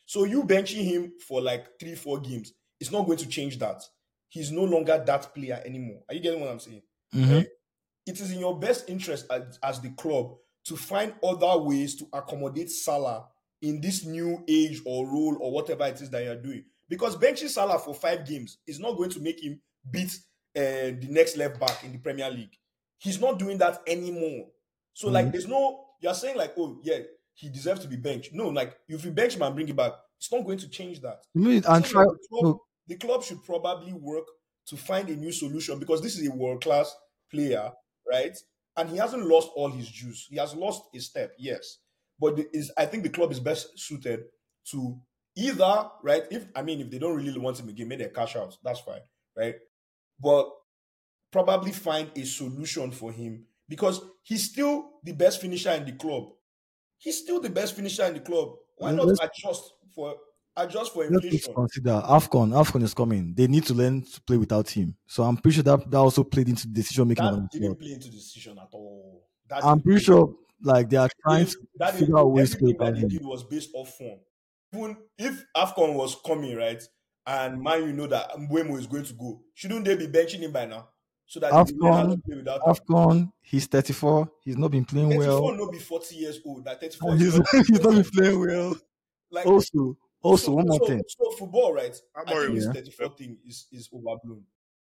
So you benching him for like three, four games, it's not going to change that. He's no longer that player anymore. Are you getting what I'm saying? Mm-hmm. Right? It is in your best interest as, as the club to find other ways to accommodate Salah in this new age or role or whatever it is that you're doing. Because benching Salah for five games is not going to make him beat uh, the next left back in the Premier League. He's not doing that anymore. So, mm-hmm. like, there's no, you're saying, like, oh, yeah, he deserves to be benched. No, like, if you bench him and bring him back, it's not going to change that. and so try, the, club, the club should probably work to find a new solution because this is a world-class player, right? And he hasn't lost all his juice. He has lost a step, yes. But the, is I think the club is best suited to either, right? If I mean, if they don't really want him again, maybe they cash out. That's fine, right? But probably find a solution for him because he's still the best finisher in the club. He's still the best finisher in the club. Why not let's, adjust for adjust for inflation? Let's consider AFCON. AFCON is coming. They need to learn to play without him. So I'm pretty sure that, that also played into the decision making. That didn't play into the decision at all. That I'm pretty sure like they are trying if, to figure out ways to play without him. Everything that he did was based off form. Even if AFCON was coming, right, and man, you know that Mbeumo is going to go, shouldn't they be benching him by now? So that AFCON, play without AFCON, him? He's thirty-four. He's not been playing thirty-four, well. Not be forty years old. That thirty-four he's, not, he's not been playing well. Like also, also so, one more so, thing. So football, right? I'm I think yeah. this thirty-four thing is is overblown.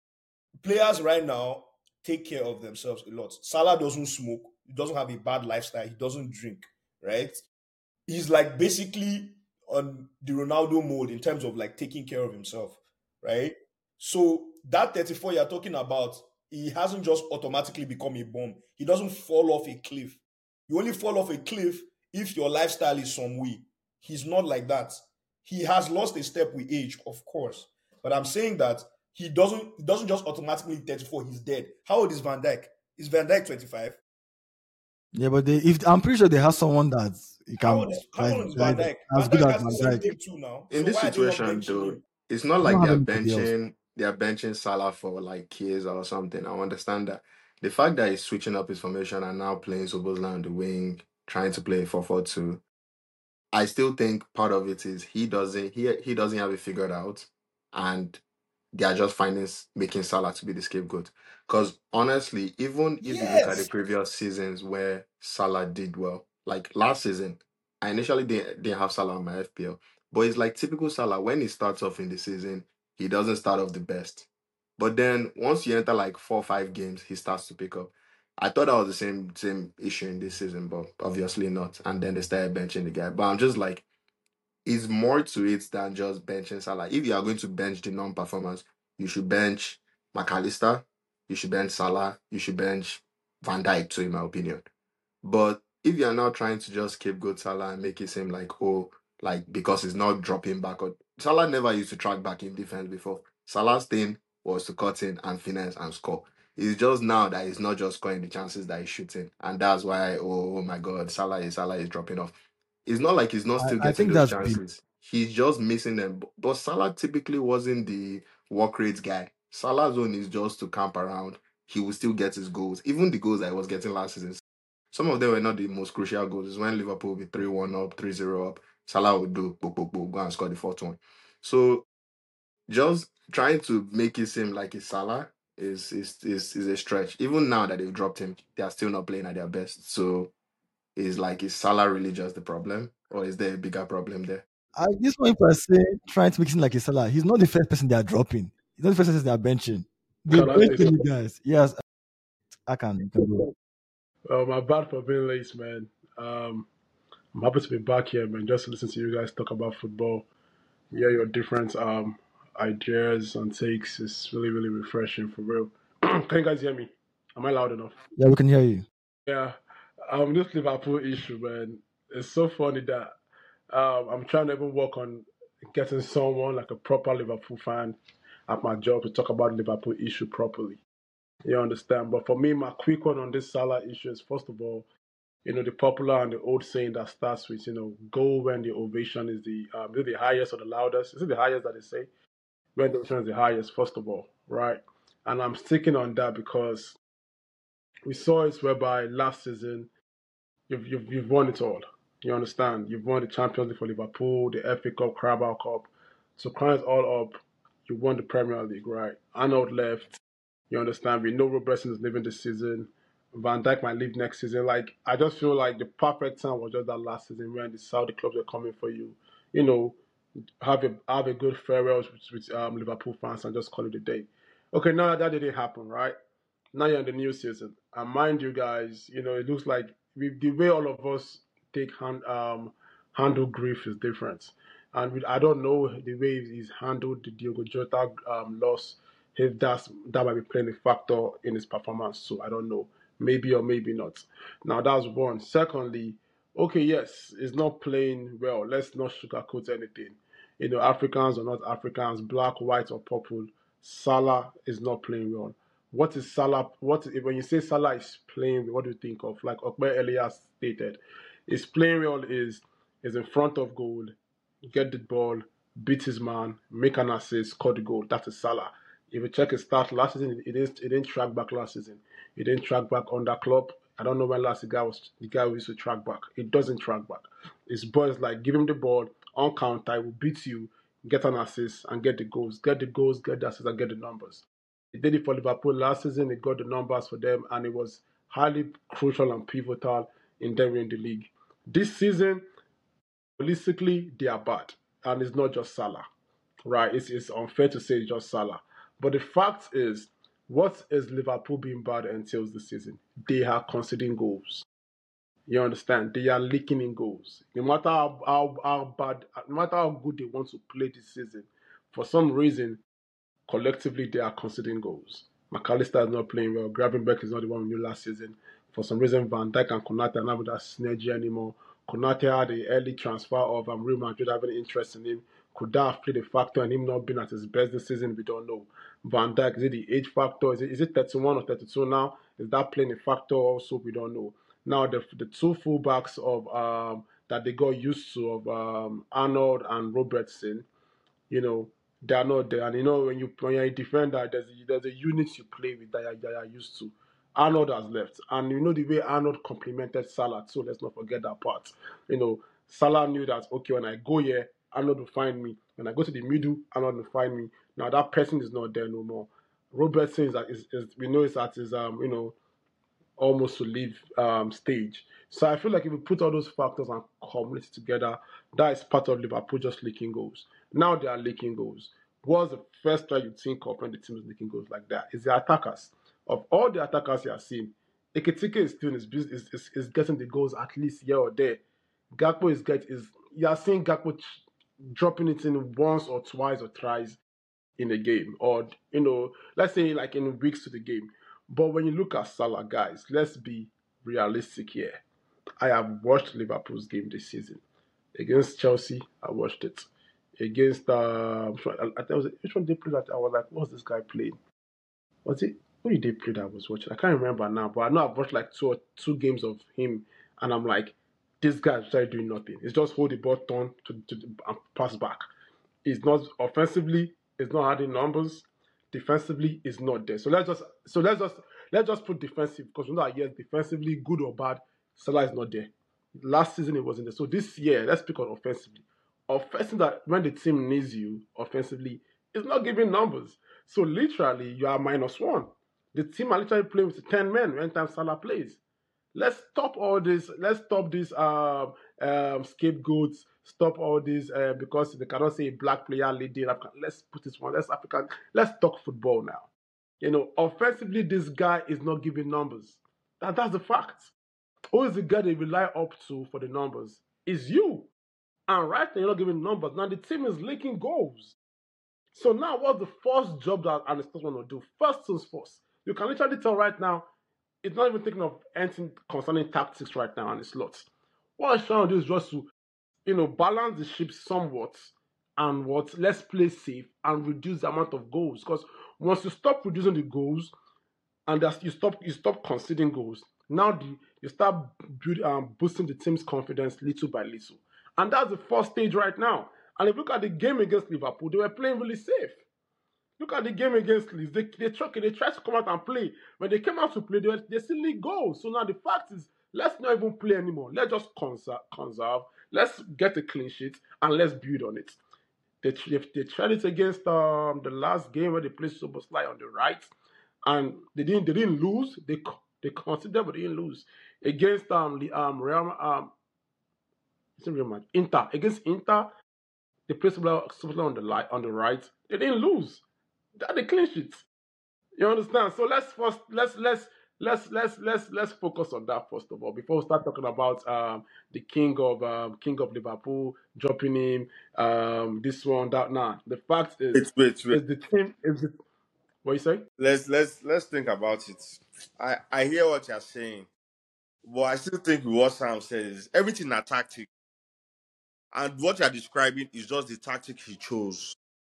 Players right now take care of themselves a lot. Salah doesn't smoke. He doesn't have a bad lifestyle. He doesn't drink. Right? He's like basically on the Ronaldo mode in terms of like taking care of himself. Right? So that thirty-four you're talking about, he hasn't just automatically become a bomb. He doesn't fall off a cliff. You only fall off a cliff if your lifestyle is some way. He's not like that. He has lost a step with age, of course. But I'm saying that he doesn't he doesn't just automatically thirty-four, he's dead. How old is Van Dijk? Is Van Dijk twenty-five? Yeah, but they, if I'm pretty sure they have someone that you can. How old is, how old is Van Dijk? As Van good Dijk as has Van Dijk too now. In so this why situation, though, it's not like they're benching they're benching Salah for like Chiesa or something. I understand that. The fact that he's switching up his formation and now playing Szoboszlai on the wing, trying to play four four two, I still think part of it is he doesn't he he doesn't have it figured out, and they are just finding making Salah to be the scapegoat. Because honestly, even if yes. you look at the previous seasons where Salah did well, like last season, I initially didn't, didn't have Salah on my F P L, but it's like typical Salah. When he starts off in the season, he doesn't start off the best. But then once you enter like four or five games, he starts to pick up. I thought that was the same same issue in this season, but obviously not. And then they started benching the guy. But I'm just like, it's more to it than just benching Salah. If you are going to bench the non-performance, you should bench McAllister, you should bench Salah, you should bench Van Dijk too, in my opinion. But if you are now trying to just scapegoat Salah and make it seem like, oh, like because he's not dropping back, or Salah never used to track back in defense before. Salah's thing was to cut in and finesse and score. It's just now that he's not just scoring the chances that he's shooting, and that's why, oh, oh my God, Salah is Salah is dropping off. It's not like he's not still I, getting I those that's chances. Big. He's just missing them. But Salah typically wasn't the work rate guy. Salah's zone is just to camp around. He will still get his goals. Even the goals that he was getting last season, some of them were not the most crucial goals. It's when Liverpool would be three one up, three zero up. Salah would do, boop, boop, boop, go and score the fourth one. So just trying to make it seem like it's Salah is, is, is, is a stretch. Even now that they've dropped him, they are still not playing at their best. So is like, is Salah really just the problem, or is there a bigger problem there? I this one per se trying to make it seem like a Salah. He's not the first person they are dropping. He's not the first person they are benching. They benching you guys. Yes, I can. You can go. Well, my bad for being late, man. Um, I'm happy to be back here, man. Just to listen to you guys talk about football, hear your different um ideas and takes is really, really refreshing for real. Can you guys hear me? Am I loud enough? Yeah, we can hear you. Yeah. Um, this Liverpool issue, man, it's so funny that um, I'm trying to even work on getting someone like a proper Liverpool fan at my job to talk about Liverpool issue properly. You understand? But for me, my quick one on this Salah issue is, first of all, you know, the popular and the old saying that starts with, you know, go when the ovation is the um, is the highest or the loudest. Is it the highest that they say? When the ovation is the highest, first of all, right? And I'm sticking on that because we saw it whereby last season you've you've, you've won it all. You understand? You've won the Champions League for Liverpool, the F A Cup, Carabao Cup. So crying all up, you won the Premier League, right? Arnold left. You understand? We know Robertson is leaving this season. Van Dijk might leave next season. Like, I just feel like the perfect time was just that last season when the Saudi clubs were coming for you. You know, have a have a good farewell with, with um, Liverpool fans and just call it a day. Okay, now that didn't happen, right? Now you're in the new season. And mind you guys, you know, it looks like we, the way all of us take hand, um, handle grief is different. And we, I don't know the way he's handled the Diogo Jota um, loss, if that's, that might be playing a factor in his performance. So I don't know. Maybe or maybe not. Now that's one. Secondly, okay, yes, it's not playing well. Let's not sugarcoat anything. You know, Africans or not Africans, black, white, or purple, Salah is not playing well. What is Salah? What is, when you say Salah is playing well, what do you think of? Like Okbe earlier stated, is playing well is is in front of goal, get the ball, beat his man, make an assist, score the goal. That is Salah. If you check his stats last season, it didn't it didn't track back last season. It didn't track back under Klopp. I don't know when last the guy was the guy who used to track back. It doesn't track back. His boys like give him the ball on counter, will beat you, get an assist, and get the goals. Get the goals, get the assists, and get the numbers. He did it for Liverpool last season. He got the numbers for them, and it was highly crucial and pivotal in them winning the league. This season, holistically, they are bad, and it's not just Salah, right? It's, it's unfair to say it's just Salah. But the fact is, what is Liverpool being bad entails this season? They are conceding goals. You understand? They are leaking in goals. No matter how, how, how bad, no matter how good they want to play this season, for some reason, collectively they are conceding goals. McAllister is not playing well. Gravenberch is not the one we knew last season. For some reason, Van Dijk and Konate are not with that synergy anymore. Konate had the early transfer of um, Real Madrid having interest in him. Could that have played a factor in him not being at his best this season? We don't know. Van Dijk, is it the age factor? Is it, is it thirty-one or thirty-two now? Is that playing a factor also? We don't know. Now, the the two fullbacks of um, that they got used to of um, Arnold and Robertson, you know, they are not there. And you know, when you when you're a defender, there's a, there's a unit you play with that you're, that you're used to. Arnold has left, and you know the way Arnold complimented Salah. So let's not forget that part. You know, Salah knew that okay, when I go here, Arnold will find me. When I go to the middle, Arnold will find me. Now that person is not there no more. Robertson is, is, is we know is at his um you know almost to leave um stage. So I feel like if we put all those factors and community together, that is part of Liverpool just leaking goals. Now they are leaking goals. What's the first try you think of when the team is leaking goals like that? Is the attackers. Of all the attackers you are seeing, Ekitike is doing his business, is, is, is getting the goals at least here or there. Gakpo is get is you are seeing Gakpo ch- dropping it in once or twice or thrice in a game, or you know, let's say like in weeks to the game. But when you look at Salah, guys, let's be realistic here. I have watched Liverpool's game this season against Chelsea. I watched it against. Uh, I, I was which one they played that? I was like, what's this guy playing? Was it? Who did they play that I was watching? I can't remember now, but I know I've watched like two or two games of him, and I'm like, this guy's trying doing nothing. It's just hold the ball, turn to, to, to and pass back. It's not offensively. It's not adding numbers. Defensively, it's not there. So let's just so let's just let's just put defensive because we know that yes, defensively, good or bad, Salah is not there. Last season it wasn't there. So this year, let's pick on offensively. Offensively, that when the team needs you offensively, it's not giving numbers. So literally, you are minus one. The team are literally playing with ten men when time Salah plays. Let's stop all this. Let's stop these um, um, scapegoats. Stop all this uh, because they cannot say black player leading. Let's put this one. Let's African. Let's talk football now. You know, offensively, this guy is not giving numbers. That, that's the fact. Who is the guy they rely up to for the numbers? Is you. And right now, you're not giving numbers. Now the team is leaking goals. So now, what's the first job that an assistant want to do? First things first. You can literally tell right now, it's not even thinking of anything concerning tactics right now and it's slots. What I'm trying to do is just to, you know, balance the ship somewhat and what let's play safe and reduce the amount of goals. Because once you stop reducing the goals and you stop you stop conceding goals, now the, you start build, um, boosting the team's confidence little by little. And that's the first stage right now. And if you look at the game against Liverpool, they were playing really safe. Look at the game against Leeds. They, they, tried, they tried to come out and play. When they came out to play, they, were, they still need goals. So now the fact is, let's not even play anymore. Let's just conserve, conserve. Let's get a clean sheet and let's build on it. They, they, they tried it against um, the last game where they played Soboslai on the right, and they didn't they didn't lose. They they considered but they didn't lose against um the um Real um it's not Real Madrid, Inter against Inter. They played Soboslai on the light on the right. They didn't lose. They had a clean sheet. You understand? So let's first let's let's let's let's let's let's focus on that first of all before we start talking about um the king of um, king of Liverpool dropping him um this one that nah. The fact is Wait, wait, wait. is the team is the what you say? Let's let's let's think about it. I I hear what you're saying, but I still think what Sam says everything are tactic, and what you're describing is just the tactic he chose.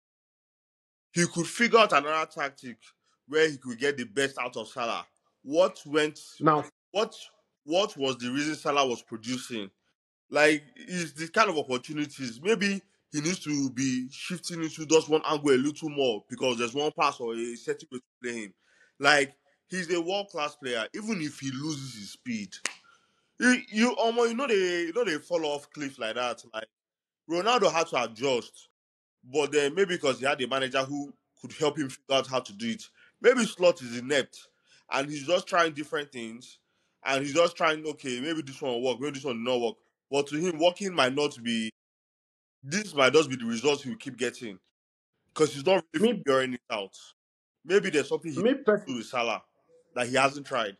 He could figure out another tactic where he could get the best out of Salah. What went? Now What what was the reason Salah was producing? Like, is the kind of opportunities. Maybe he needs to be shifting into just one angle a little more because there's one pass or a setting way to play him. Like, he's a world class player, even if he loses his speed. You, you, almost, you know, they, you know, they fall off cliff like that. Like, Ronaldo had to adjust, but then maybe because he had a manager who could help him figure out how to do it. Maybe Slot is inept and he's just trying different things, and he's just trying, okay, maybe this one will work, maybe this one will not work. But to him, working might not be, this might just be the results he will keep getting because he's not really me figuring it out. Maybe there's something he me can pers- do with Salah that he hasn't tried.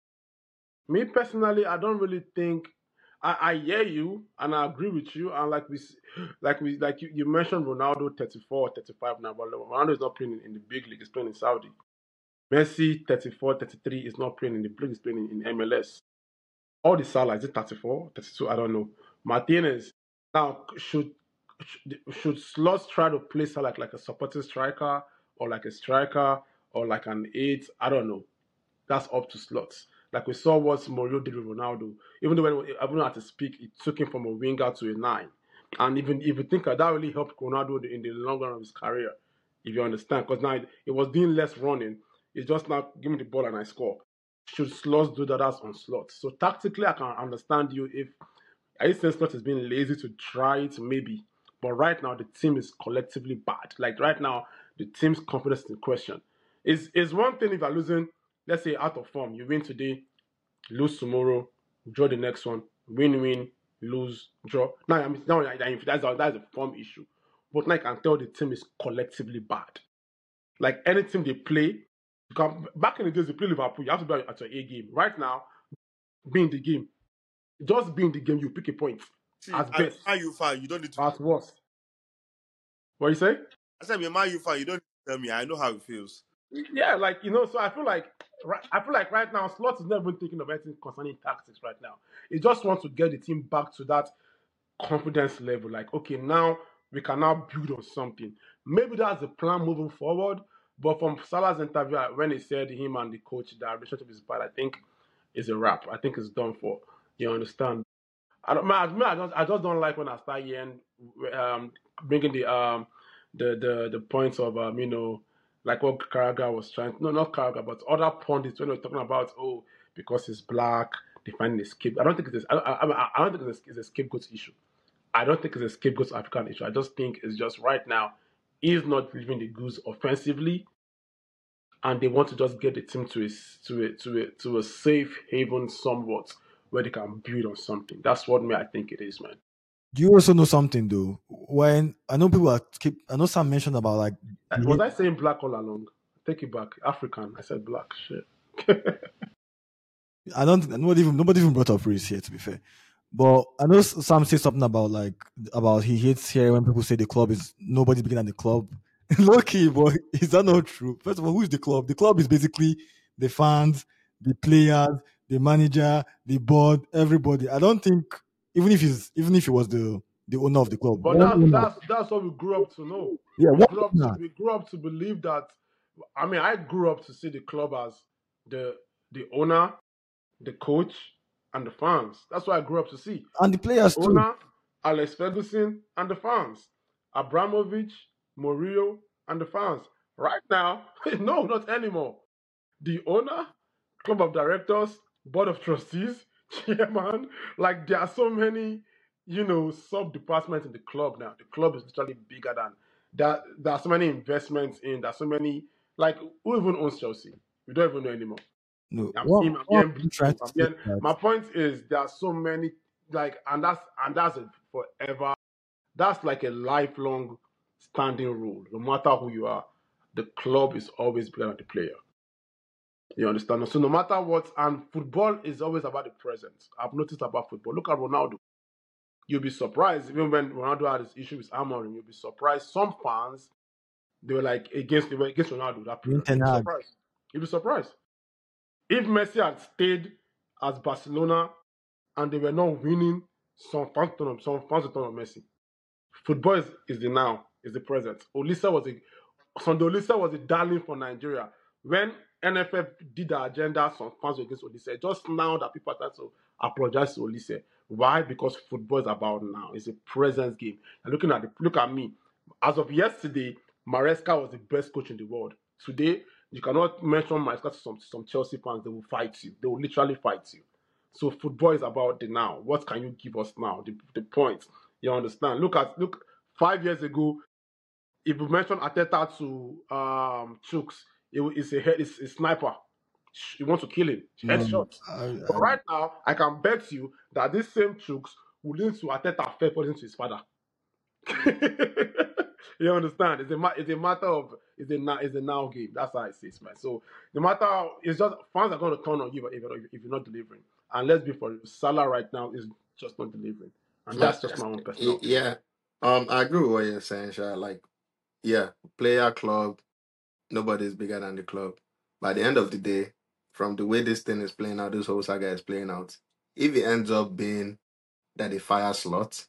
me personally, I don't really think. I, I hear you and I agree with you. And like we, s- like we, like you, you mentioned Ronaldo, thirty-four, thirty-five now, but Ronaldo is not playing in, in the big league. He's playing in Saudi. Messi, thirty-four, thirty-three is not playing in the big league. He's playing in, in M L S. All the Salah, is it thirty-four, thirty-two? I don't know. Martinez. Now, should should, should Slots try to play Salah like, like a supporting striker or like a striker or like an eight? I don't know. That's up to Slots. Like we saw what Mourinho did with Ronaldo. Even though when, even at his peak, it took him from a winger to a nine. And even if you think that, that really helped Ronaldo in the long run of his career, if you understand. Because now it, it was doing less running. It's just now give me the ball and I score. Should Slots do that? That's on Slots. So tactically, I can understand you if I think Slots is being lazy to try it, maybe. But right now, the team is collectively bad. Like right now, the team's confidence is in question. It's, it's one thing if you're losing, let's say out of form, you win today, lose tomorrow, draw the next one, win, win, lose, draw. Now, I mean, now that's, a, that's a form issue. But now I can tell the team is collectively bad. Like any team they play, because back in the days they play Liverpool, you have to be at your A game. Right now, be in the game. Just be in the game, you pick a point. See, as I'm best. a Man U fan, you don't need to. As worst. What you say? I said, I'm a Man U fan, you don't need to tell me. I know how it feels. Yeah, like, you know, so I feel like I feel like right now, Slot is not even thinking of anything concerning tactics right now. He just wants to get the team back to that confidence level. Like, okay, now we can now build on something. Maybe that's the plan moving forward. But from Salah's interview, when he said him and the coach, that relationship is bad, I think it's a wrap. I think it's done for. You understand? I don't. I, I just, I just don't like when I start hearing, um, bringing the um, the the the points of um, you know, like what Carragher was trying. No, not Carragher, but other pundits when they're talking about, oh, because he's black, they find an escape. I don't think it's. I, I, I don't think it's, it's a scapegoat issue. I don't think it's a scapegoat African issue. I just think it's just right now, he's not leaving the goods offensively, and they want to just get the team to a to a to a to a safe haven somewhat, where they can build on something. That's what me I think it is, man. Do you also know something though? When I know people are keep, I know Sam mentioned about like. Was I saying black all along? Take it back, African. I said black. Shit. I don't. Nobody even nobody even brought up race here. To be fair, but I know Sam said something about like about he hates here when people say the club is nobody's bigger than the club. Low key, but is that not true? First of all, who is the club? The club is basically the fans, the players, the manager, the board, everybody. I don't think even if he's even if he was the the owner of the club. But that's that's that's what we grew up to know. Yeah, we what, grew up to, we grew up to believe that. I mean, I grew up to see the club as the the owner, the coach, and the fans. That's what I grew up to see. And the players the too. Owner, Alex Ferguson, and the fans. Abramovich, Mourinho, and the fans. Right now, no, not anymore. The owner, club of directors, board of trustees, Yeah, man. Like there are so many, you know, sub departments in the club now. The club is literally bigger than that. There are so many investments in. There's so many. Like who even owns Chelsea? We don't even know anymore. No, I'm what, seeing. I'm what hearing I'm trying blue. to I'm say hearing. is that My point is there are so many. Like and that's and that's it forever. That's like a lifelong standing rule. No matter who you are, the club is always bigger than the player. You understand? So no matter what, and football is always about the present. I've noticed about football. Look at Ronaldo. You'll be surprised, even when Ronaldo had his issue with Amorim, you'll be surprised. Some fans, they were like against they were against Ronaldo that Even period. Ten You'll be Hag, surprised. You'll be surprised. If Messi had stayed as Barcelona and they were not winning, some fans turn on some fans will turn on Messi. Football is, is the now, is the present. Olisa was a Sunday Olisa was a darling for Nigeria. When N F F did the agenda, some fans were against Olise. Just now that people are trying to apologize to Olise. Why? Because football is about now. It's a presence game. And looking at the look at me. As of yesterday, Maresca was the best coach in the world. Today, you cannot mention Maresca to some, some Chelsea fans. They will fight you. They will literally fight you. So football is about the now. What can you give us now? The, the point. You understand? Look at look five years ago, if you mention Ateta to um Chooks, it, it's a head, it's a sniper. You want to kill him, no, headshot. I, But I, right now, I can bet you that this same Chooks will listen to Ateta fair according to his father. You understand? It's a ma- it's a matter of it's a now it's a now game. That's how I see it, man. So no matter how, it's just fans are going to turn on you if, if, if you're not delivering. And let's be for real, Salah right now is just not delivering, and Uh, that's just my own personal y- opinion. yeah. Um, I agree with what you're saying, Sha. Like, yeah, player club, nobody's bigger than the club. By the end of the day, from the way this thing is playing out, this whole saga is playing out, if it ends up being that they fire slot,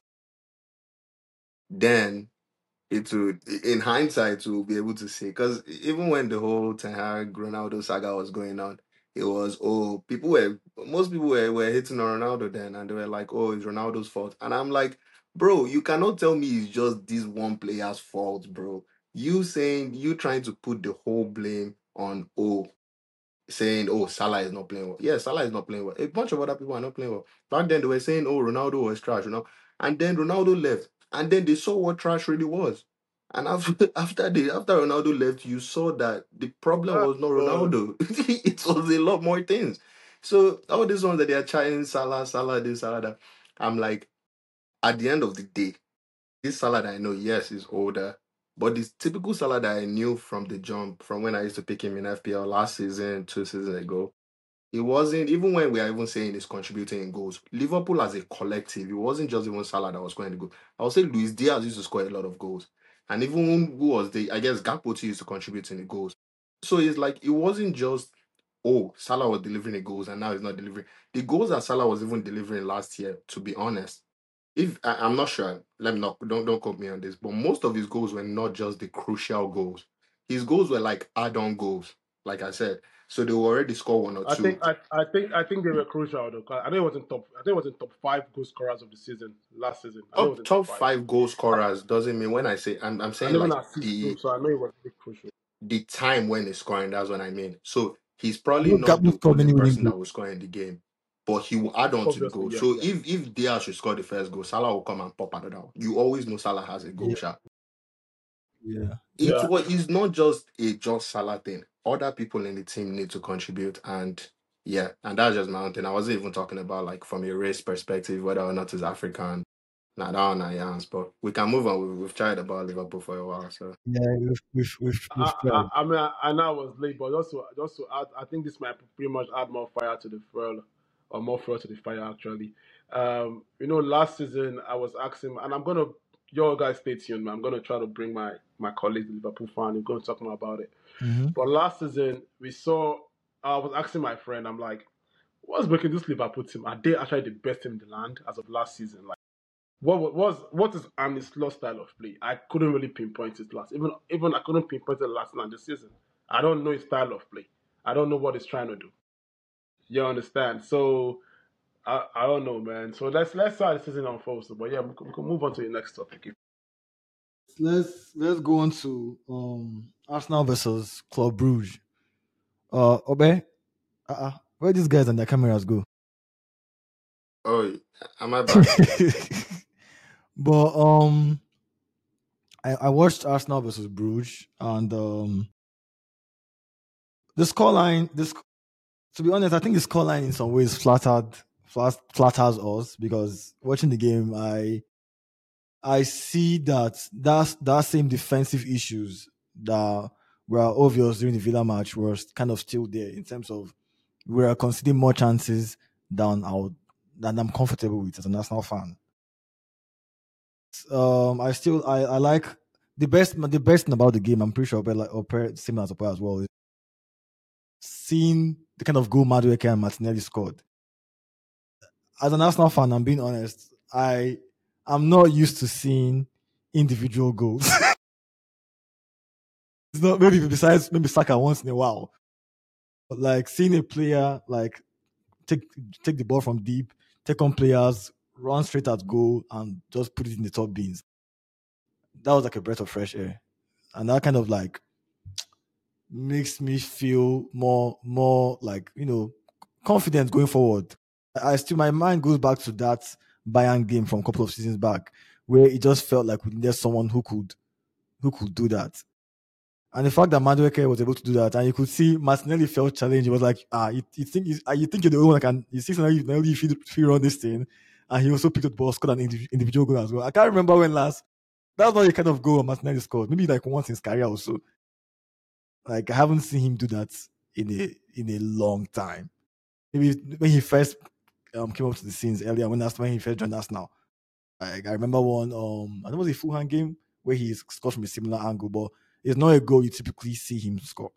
then it would, in hindsight, we'll be able to see. Because even when the whole Ten Hag Ronaldo saga was going on, it was, oh, people were, most people were, were hitting on Ronaldo then, and they were like, oh, it's Ronaldo's fault. And I'm like, bro, you cannot tell me it's just this one player's fault, bro. You saying, you trying to put the whole blame on, oh, saying, oh, Salah is not playing well. Yeah, Salah is not playing well. A bunch of other people are not playing well. Back then, they were saying, oh, Ronaldo was trash, you know. And then Ronaldo left. And then they saw what trash really was. And after after the after Ronaldo left, you saw that the problem Ah, was not God. Ronaldo. It was a lot more things. So all these ones that they are trying, Salah, Salah, this, Salah, that. I'm like, at the end of the day, this Salah that I know, yes, is older. But this typical Salah that I knew from the jump, from when I used to pick him in F P L last season, two seasons ago, it wasn't, even when we are even saying he's contributing in goals, Liverpool as a collective, it wasn't just even Salah that was scoring the goal. I would say Luis Diaz used to score a lot of goals. And even who was the, I guess Gakpo too used to contribute in the goals. So it's like, it wasn't just, oh, Salah was delivering the goals and now he's not delivering. The goals that Salah was even delivering last year, to be honest, if I, I'm not sure, let me not, don't, don't quote me on this, but most of his goals were not just the crucial goals. His goals were like add-on goals, like I said. So they will already score one or I two. think I, I think I think they were crucial though. 'Cause I think it was in top. I think it was in top five goal scorers of the season last season. I think it was Top in top top five. five goal scorers doesn't mean, when I say, I'm I'm saying And even like assists too. the So I know it was really crucial. the time when he's scoring, that's what I mean. So he's probably no not Gakpo the scored only many winning person goals. that will score in the game, but he will add on to the Obviously, goal. yeah, So yeah. if if Diaz should score the first goal, Salah will come and pop another one. You always know Salah has a goal Yeah, shot. yeah. It's Yeah. what it's not just a just Salah thing. Other people in the team need to contribute, and yeah, and that's just my own thing. I wasn't even talking about like from a race perspective, whether or not he's African. Nah, that one I am, but we can move on. We, we've tried about Liverpool for a while, so Yeah, we've we've we've, I, we've I, tried. I mean, I, I know I was late, but also, just to add, I think this might pretty much add more fire to the fuel, or more fuel to the fire, actually. Um, you know, last season I was asking, and I'm gonna, your guys stay tuned, man. I'm gonna try to bring my my colleagues, the Liverpool fan, we're gonna talk more about it. Mm-hmm. But last season we saw, I was asking my friend, I'm like, what's making this Liverpool team? Are they actually the best team in the land as of last season? Like, what wa- was what is Arne Slot's style of play? I couldn't really pinpoint it last. Even even I couldn't pinpoint it last night this season. I don't know his style of play. I don't know what he's trying to do. You understand? So I, I don't know, man. So let's let's see how the season unfolds. But yeah, we can, we can move on to the next topic. Let's let's go on to um Arsenal versus Club Brugge. Uh, Obe, uh, uh where these guys and their cameras go? Oh, am I back? But um, I, I watched Arsenal versus Bruges, and um, the scoreline. This, to be honest, I think the scoreline in some ways flattered flat, flatters us because watching the game, I I see that that's that same defensive issues that were obvious during the Villa match were kind of still there in terms of we are conceding more chances than our than I'm comfortable with as a national fan. Um, I still I, I like the best the best thing about the game. I'm pretty sure Ope, like Ope, similar as Ope as well is seeing the kind of goal Madueke and Martinelli scored. As an Arsenal fan, I'm being honest. I I'm not used to seeing individual goals. It's not maybe besides maybe Saka once in a while, but like seeing a player like take take the ball from deep, take on players, run straight at goal, and just put it in the top bins. That was like a breath of fresh air, and that kind of like makes me feel more more like you know confident going forward. I still my mind goes back to that Bayern game from a couple of seasons back, where it just felt like we needed someone who could who could do that. And the fact that Madueke was able to do that, and you could see Martinelli felt challenged. He was like, ah, you, you think you, you think you're the only one that can, you see somebody if you, if you run this thing. And he also picked up the ball, scored an indiv- individual goal as well. I can't remember when last. That's not the kind of goal Martinelli scored. Maybe like once in his career also. Like I haven't seen him do that in a in a long time. Maybe when he first um, came up to the scenes earlier, when that's when he first joined us now. Like I remember one, um, I think it was a Fulham game where he scored from a similar angle, but it's not a goal you typically see him score.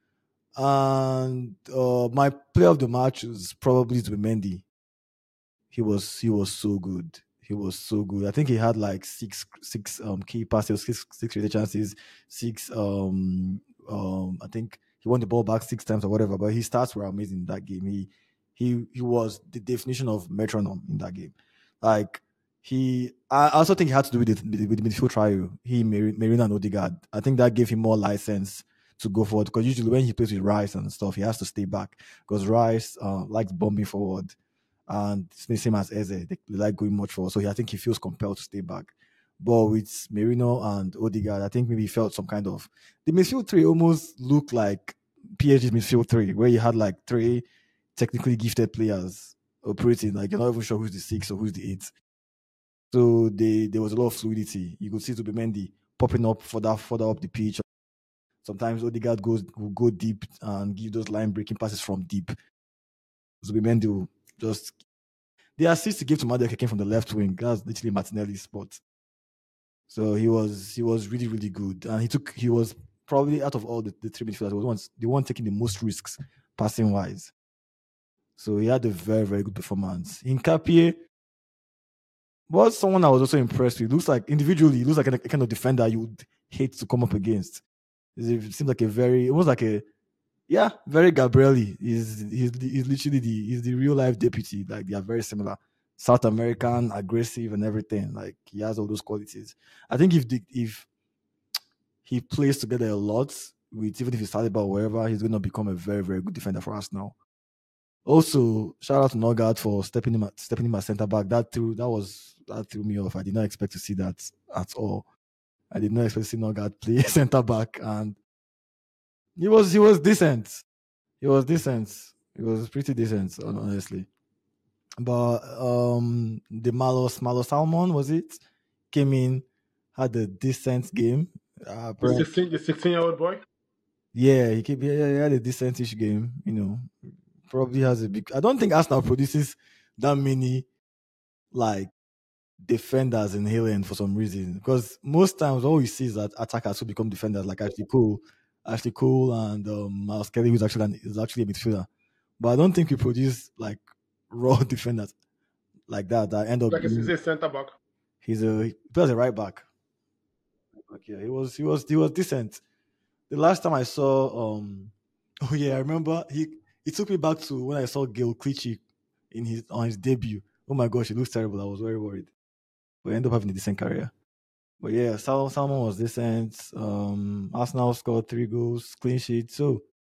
And uh, my player of the match was probably Zubimendi. He was he was so good. He was so good. I think he had like six six um key passes, six six created chances, six um um I think he won the ball back six times or whatever. But his stats were amazing in that game. He he he was the definition of metronome in that game. Like he, I also think he had to do with the, with the midfield trio. He, Merino and Odegaard. I think that gave him more license to go forward because usually when he plays with Rice and stuff, he has to stay back because Rice uh, likes bombing forward, and it's the same as Eze. They, they like going much forward, so he, I think he feels compelled to stay back. But with Merino and Odegaard, I think maybe he felt some kind of the midfield three almost looked like P S G's midfield three, where you had like three technically gifted players operating. Like you're not even sure who's the six or who's the eight. So they, there was a lot of fluidity. You could see Zubimendi popping up further, further up the pitch. Sometimes Odegaard goes will go deep and give those line breaking passes from deep. Zubimendi will just the assist he gave to Madueke came from the left wing. That's literally Martinelli's spot. So he was he was really really good, and he took he was probably out of all the, the three midfielders was one the one taking the most risks passing wise. So he had a very very good performance. Nkapie was someone I was also impressed with. Looks like individually, he looks like a, a kind of defender you would hate to come up against. It seems like a very, it was like a, yeah, very Gabrielli. He's, he's, he's literally the, he's the real life deputy. Like they are very similar. South American, aggressive and everything. Like he has all those qualities. I think if the, if he plays together a lot with, even if he's started or wherever, he's going to become a very, very good defender for us now. Also, shout out to Norgard for stepping him at stepping him at centre back. That threw that was that threw me off. I did not expect to see that at all. I did not expect to see Norgard play centre back, and he was he was decent. He was decent. He was pretty decent, honestly. But um, the Malos Malo Salmon was it came in, had a decent game. Uh, The sixteen, the sixteen-year-old boy. yeah, he came. Yeah, he had a decentish game. You know. Probably has a big. I don't think Arsenal produces that many like defenders in Haaland for some reason. Because most times all we see is that attackers who become defenders, like Ashley Cole, Ashley Cole, and um, Miles Kelly, who's actually an, is actually a midfielder. But I don't think we produce like raw defenders like that. That end up Like being, he's a centre back. He's a he plays a right back. Okay, he was he was he was decent. The last time I saw, um, oh yeah, I remember he. It took me back to when I saw Gail Clichy in his on his debut. Oh my gosh, he looks terrible. I was very worried. But he ended up having a decent career. But yeah, Sal- Salmon was decent. Um, Arsenal scored three goals, clean sheet. So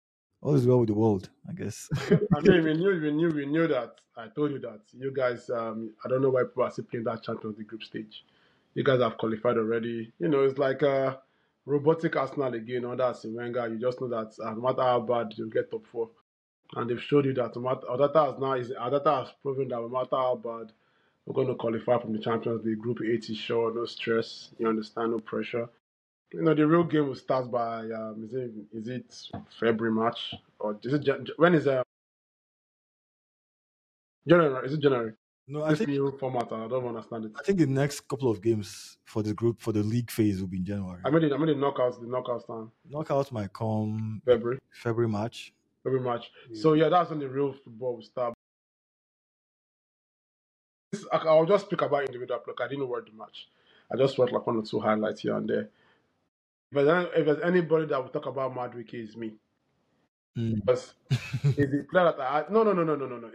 All is well with the world, I guess. I mean, we knew, we knew, we knew that. I told you that. You guys, um, I don't know why people are still playing that Champions League group stage. You guys have qualified already. You know, it's like a robotic Arsenal again under Arsene Wenger. You just know that uh, no matter how bad you get top four, and they've showed you that no matter Adata has now is Adata has proven that no matter how bad we're going to qualify from the Champions League. Group eight is sure, no stress. You understand, no pressure. You know, the real game will start by um, is it is it February, March, or is it Jan- when is it? January? Is it January? No, I This think new format, I don't understand it. I think the next couple of games for the group for the league phase will be in January. I mean, I mean the knockouts, the knockouts time. Knockouts might come February, February, March. February, March. So yeah, that's when the real football will start. This, I, I'll just speak about individual play. I didn't watch the match. I just watched like one or two highlights here and there. But then, if there's anybody that will talk about Madueke, it's me. Mm. Because he's a player that I no no no no no no no.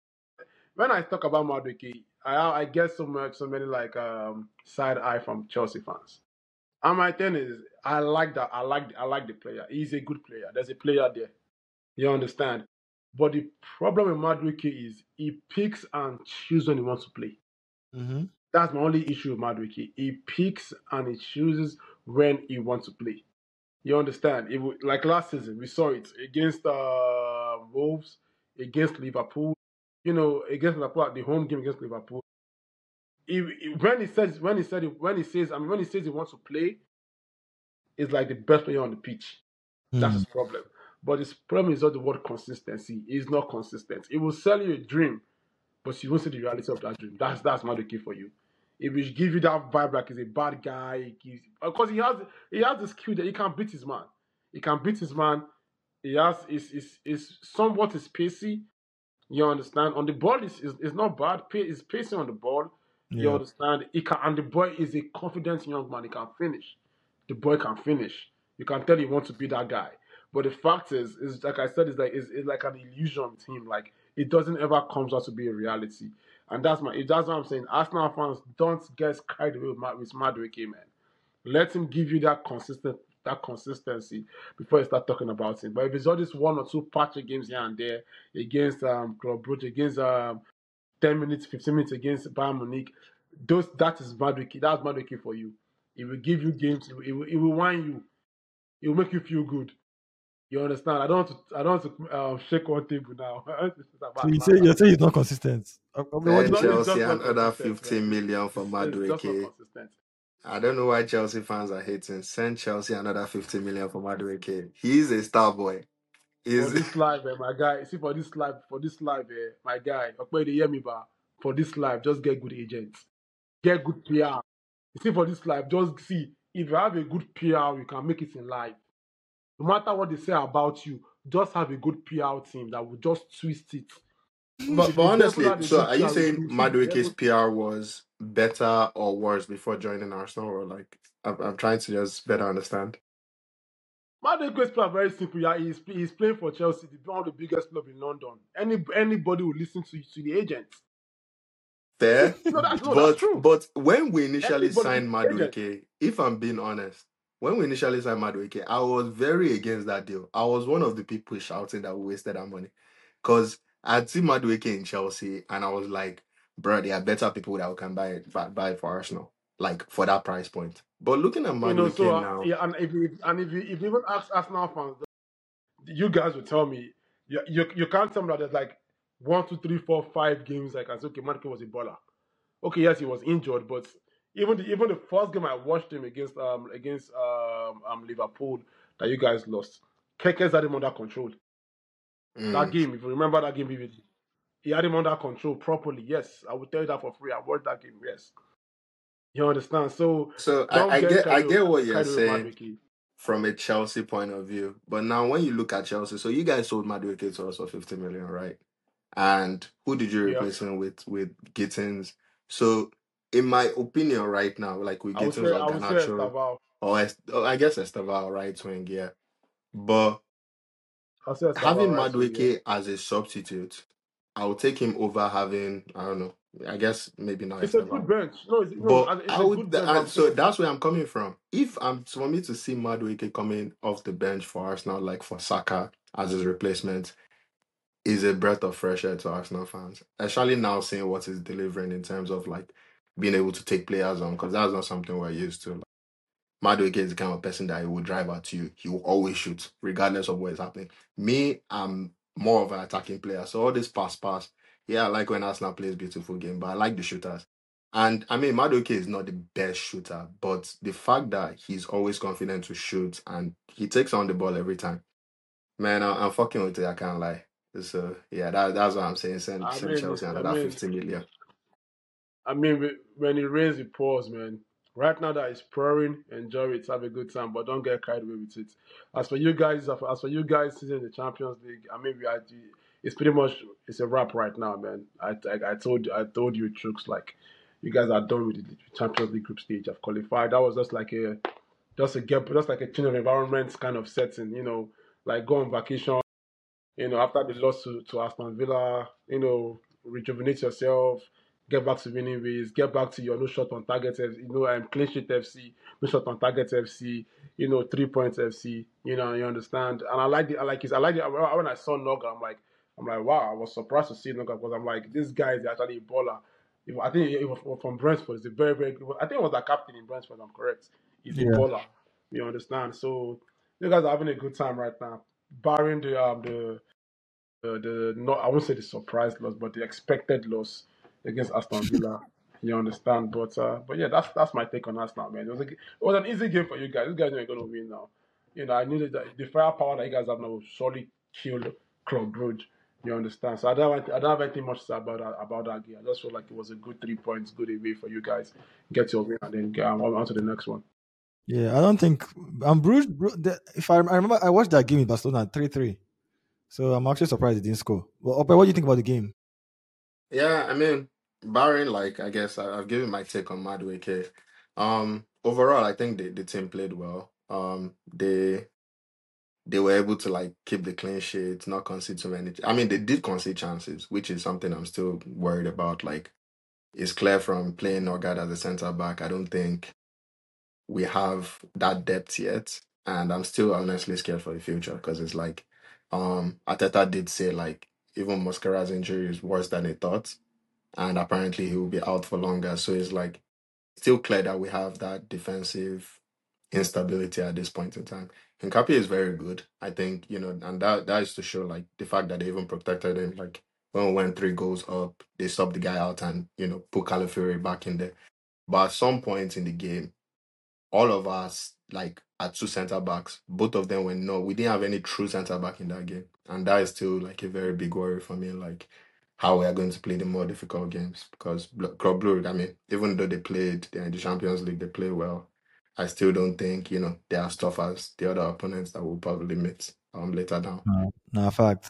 When I talk about Madueke, I I get so much so many like um, side eye from Chelsea fans. And my thing is, I like that. I like I like the player. He's a good player. There's a player there. You understand? But the problem with Madueke is he picks and chooses when he wants to play. Mm-hmm. That's my only issue with Madueke. He picks and he chooses when he wants to play. You understand? It, like last season, we saw it against uh, Wolves, against Liverpool. You know, against Liverpool, the home game against Liverpool. He, he, when he says, when he said, when he says, I mean, when he says he wants to play, it's like the best player on the pitch. Mm. That's his problem. But his problem is not the word consistency. He's not consistent. It will sell you a dream, but you won't see the reality of that dream. That's that's Madueke for you. It will give you that vibe like he's a bad guy. He's, because he has he has the skill that he can beat his man. He can beat his man. He has is is is somewhat is pacey. You understand? On the ball is is, is not bad. He's pacing on the ball. Yeah. You understand? He can, and the boy is a confident young man. He can finish. The boy can finish. You can tell he wants to be that guy. But the fact is, is like I said, it's like it's, it's like an illusion with him. Like it doesn't ever comes out to be a reality. And that's my that's what I'm saying. Arsenal fans, don't get carried away with, with Madueke, man. Let him give you that consistent that consistency before you start talking about him. But if it's all this one or two patchy games here and there against um Club Brugge, against um ten minutes, fifteen minutes against Bayern Munich, those that is Madueke. That's Madueke for you. It will give you games. It will, it will, it will wine you. It will make you feel good. You understand? I don't want to. I don't want to um, shake one table now. So you say you're saying he's not consistent. I mean, and Chelsea another fifteen million for Madueke. I don't know why Chelsea fans are hating. Send Chelsea another fifty million for Madueke. He's a star boy. He's... For this live, eh, my guy. See for this live, for this live, eh, my guy. Okay, they hear me, but for this live, just get good agents, get good P R. You see for this live, just see if you have a good P R, you can make it in live. No matter what they say about you, just have a good P R team that will just twist it. But, but honestly, so are you saying Madueke's P R was better or worse before joining Arsenal? Or like, I'm, I'm trying to just better understand. Madueke's P R very simple. Yeah, he's, he's playing for Chelsea, one of the biggest clubs in London. Any anybody will listen to to the agent. Fair, no, that's, no, but that's true. but when we initially Anybody signed Madueke, if I'm being honest. When we initially signed Madueke, I was very against that deal. I was one of the people shouting that we wasted our money. Because I'd seen Madueke in Chelsea and I was like, bro, there are better people that we can buy it, buy, buy it for Arsenal. Like, for that price point. But looking at Madueke you know, so, uh, now... Yeah, and if you, and if you, if you even ask Arsenal fans, you guys will tell me, you, you, you can't tell me that there's like one, two, three, four, five games like I said, okay, Madueke was a baller. Okay, yes, he was injured, but... Even the even the first game I watched him against um against um, um Liverpool that you guys lost, Kekes had him under control. Mm. That game, if you remember that game vividly, he had him under control properly. Yes, I will tell you that for free. I watched that game. Yes, you understand. So so I, I get, get I get what you're saying from a Chelsea point of view, but now when you look at Chelsea, so you guys sold Madueke to us for fifty million, right? And who did you replace yeah. him with? With Gittins. So. In my opinion, right now, like we get things like Garnacho, or Est- oh, I guess Esteval, right wing, yeah. But having Madueke yeah. as a substitute, I would take him over having I don't know. I guess maybe not. It's Esteval. A good bench. No, it's, but no, it's I a would. good bench. And so that's where I'm coming from. If I'm for me to see Madueke coming off the bench for Arsenal, like for Saka, as his replacement is a breath of fresh air to Arsenal fans. Especially now seeing what he's delivering in terms of like being able to take players on, because that's not something we're used to. Madueke is the kind of person that he will drive at you. He will always shoot, regardless of what is happening. Me, I'm more of an attacking player. So all this pass pass, yeah, I like when Arsenal plays beautiful game, but I like the shooters. And I mean, Madueke is not the best shooter, but the fact that he's always confident to shoot and he takes on the ball every time, man, I, I'm fucking with it. I can't lie. So yeah, that, that's what I'm saying. Send, I send mean, Chelsea I another mean, fifty million. I mean, wh- when he raised the pause, man. Right now that he's pouring, enjoy it, have a good time, but don't get carried away with it. As for you guys, as for you guys sitting in the Champions League, I mean, we are, it's pretty much it's a wrap right now, man. I, I, I told I told you, Trooks, like you guys are done with the Champions League group stage. I've qualified. That was just like a just a get, just like a change of environment kind of setting, you know, like go on vacation. You know, after the loss to, to Aston Villa, you know, rejuvenate yourself, get back to winning ways, get back to your no shot on target, F C, you know, and clean sheet F C, no shot on target F C, you know, three points F C, you know, you understand. And I like the, I like his, I like it. When I saw Noga, I'm like, I'm like, wow, I was surprised to see Noga because I'm like, this guy is actually a baller. If- I think it was from Brentford. He's a very, very good. I think it was the captain in Brentford. I'm correct. He's a Yeah. baller. You understand? So you guys are having a good time right now, barring the um the the, the not I won't say the surprise loss, but the expected loss against Aston Villa. You understand? But uh, but yeah, that's that's my take on Arsenal, man. It was a, it was an easy game for you guys. You guys are gonna win now. You know, I knew that the firepower that you guys have now will surely kill Club Brugge. You understand? So I don't want, I don't have anything much to say about that about that game. I just feel like it was a good three points, good away for you guys. Get your win and then get on, on to the next one. Yeah, I don't think I'm Bruges. Bru- the- If I, I remember, I watched that game in Barcelona three three. So I'm actually surprised he didn't score. Well, Ope, what do you think about the game? Yeah, I mean, barring like I guess I, I've given my take on Madueke. Um, overall, I think the, the team played well. Um, they they were able to like keep the clean sheet, not concede too many. I mean, they did concede chances, which is something I'm still worried about. Like, it's clear from playing Norgard as a centre back. I don't think we have that depth yet, and I'm still honestly scared for the future because it's like, um, Ateta did say like even Mosquera's injury is worse than they thought, and apparently he will be out for longer. So it's like still clear that we have that defensive instability at this point in time. Hincapié is very good, I think, you know, and that that is to show like the fact that they even protected him. Like when we went three goals up, they subbed the guy out and you know put Calafiori back in there. But at some point in the game, all of us like are two centre backs. Both of them were no, we didn't have any true centre back in that game, and that is still like a very big worry for me. Like how we are going to play the more difficult games because Bl- Club Brugge, I mean, even though they played they're in the Champions League, they play well. I still don't think you know they are as tough as the other opponents that we'll probably meet um later down. No, no fact.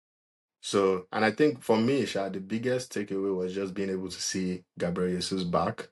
So, and I think for me, Sha, the biggest takeaway was just being able to see Gabriel Jesus back,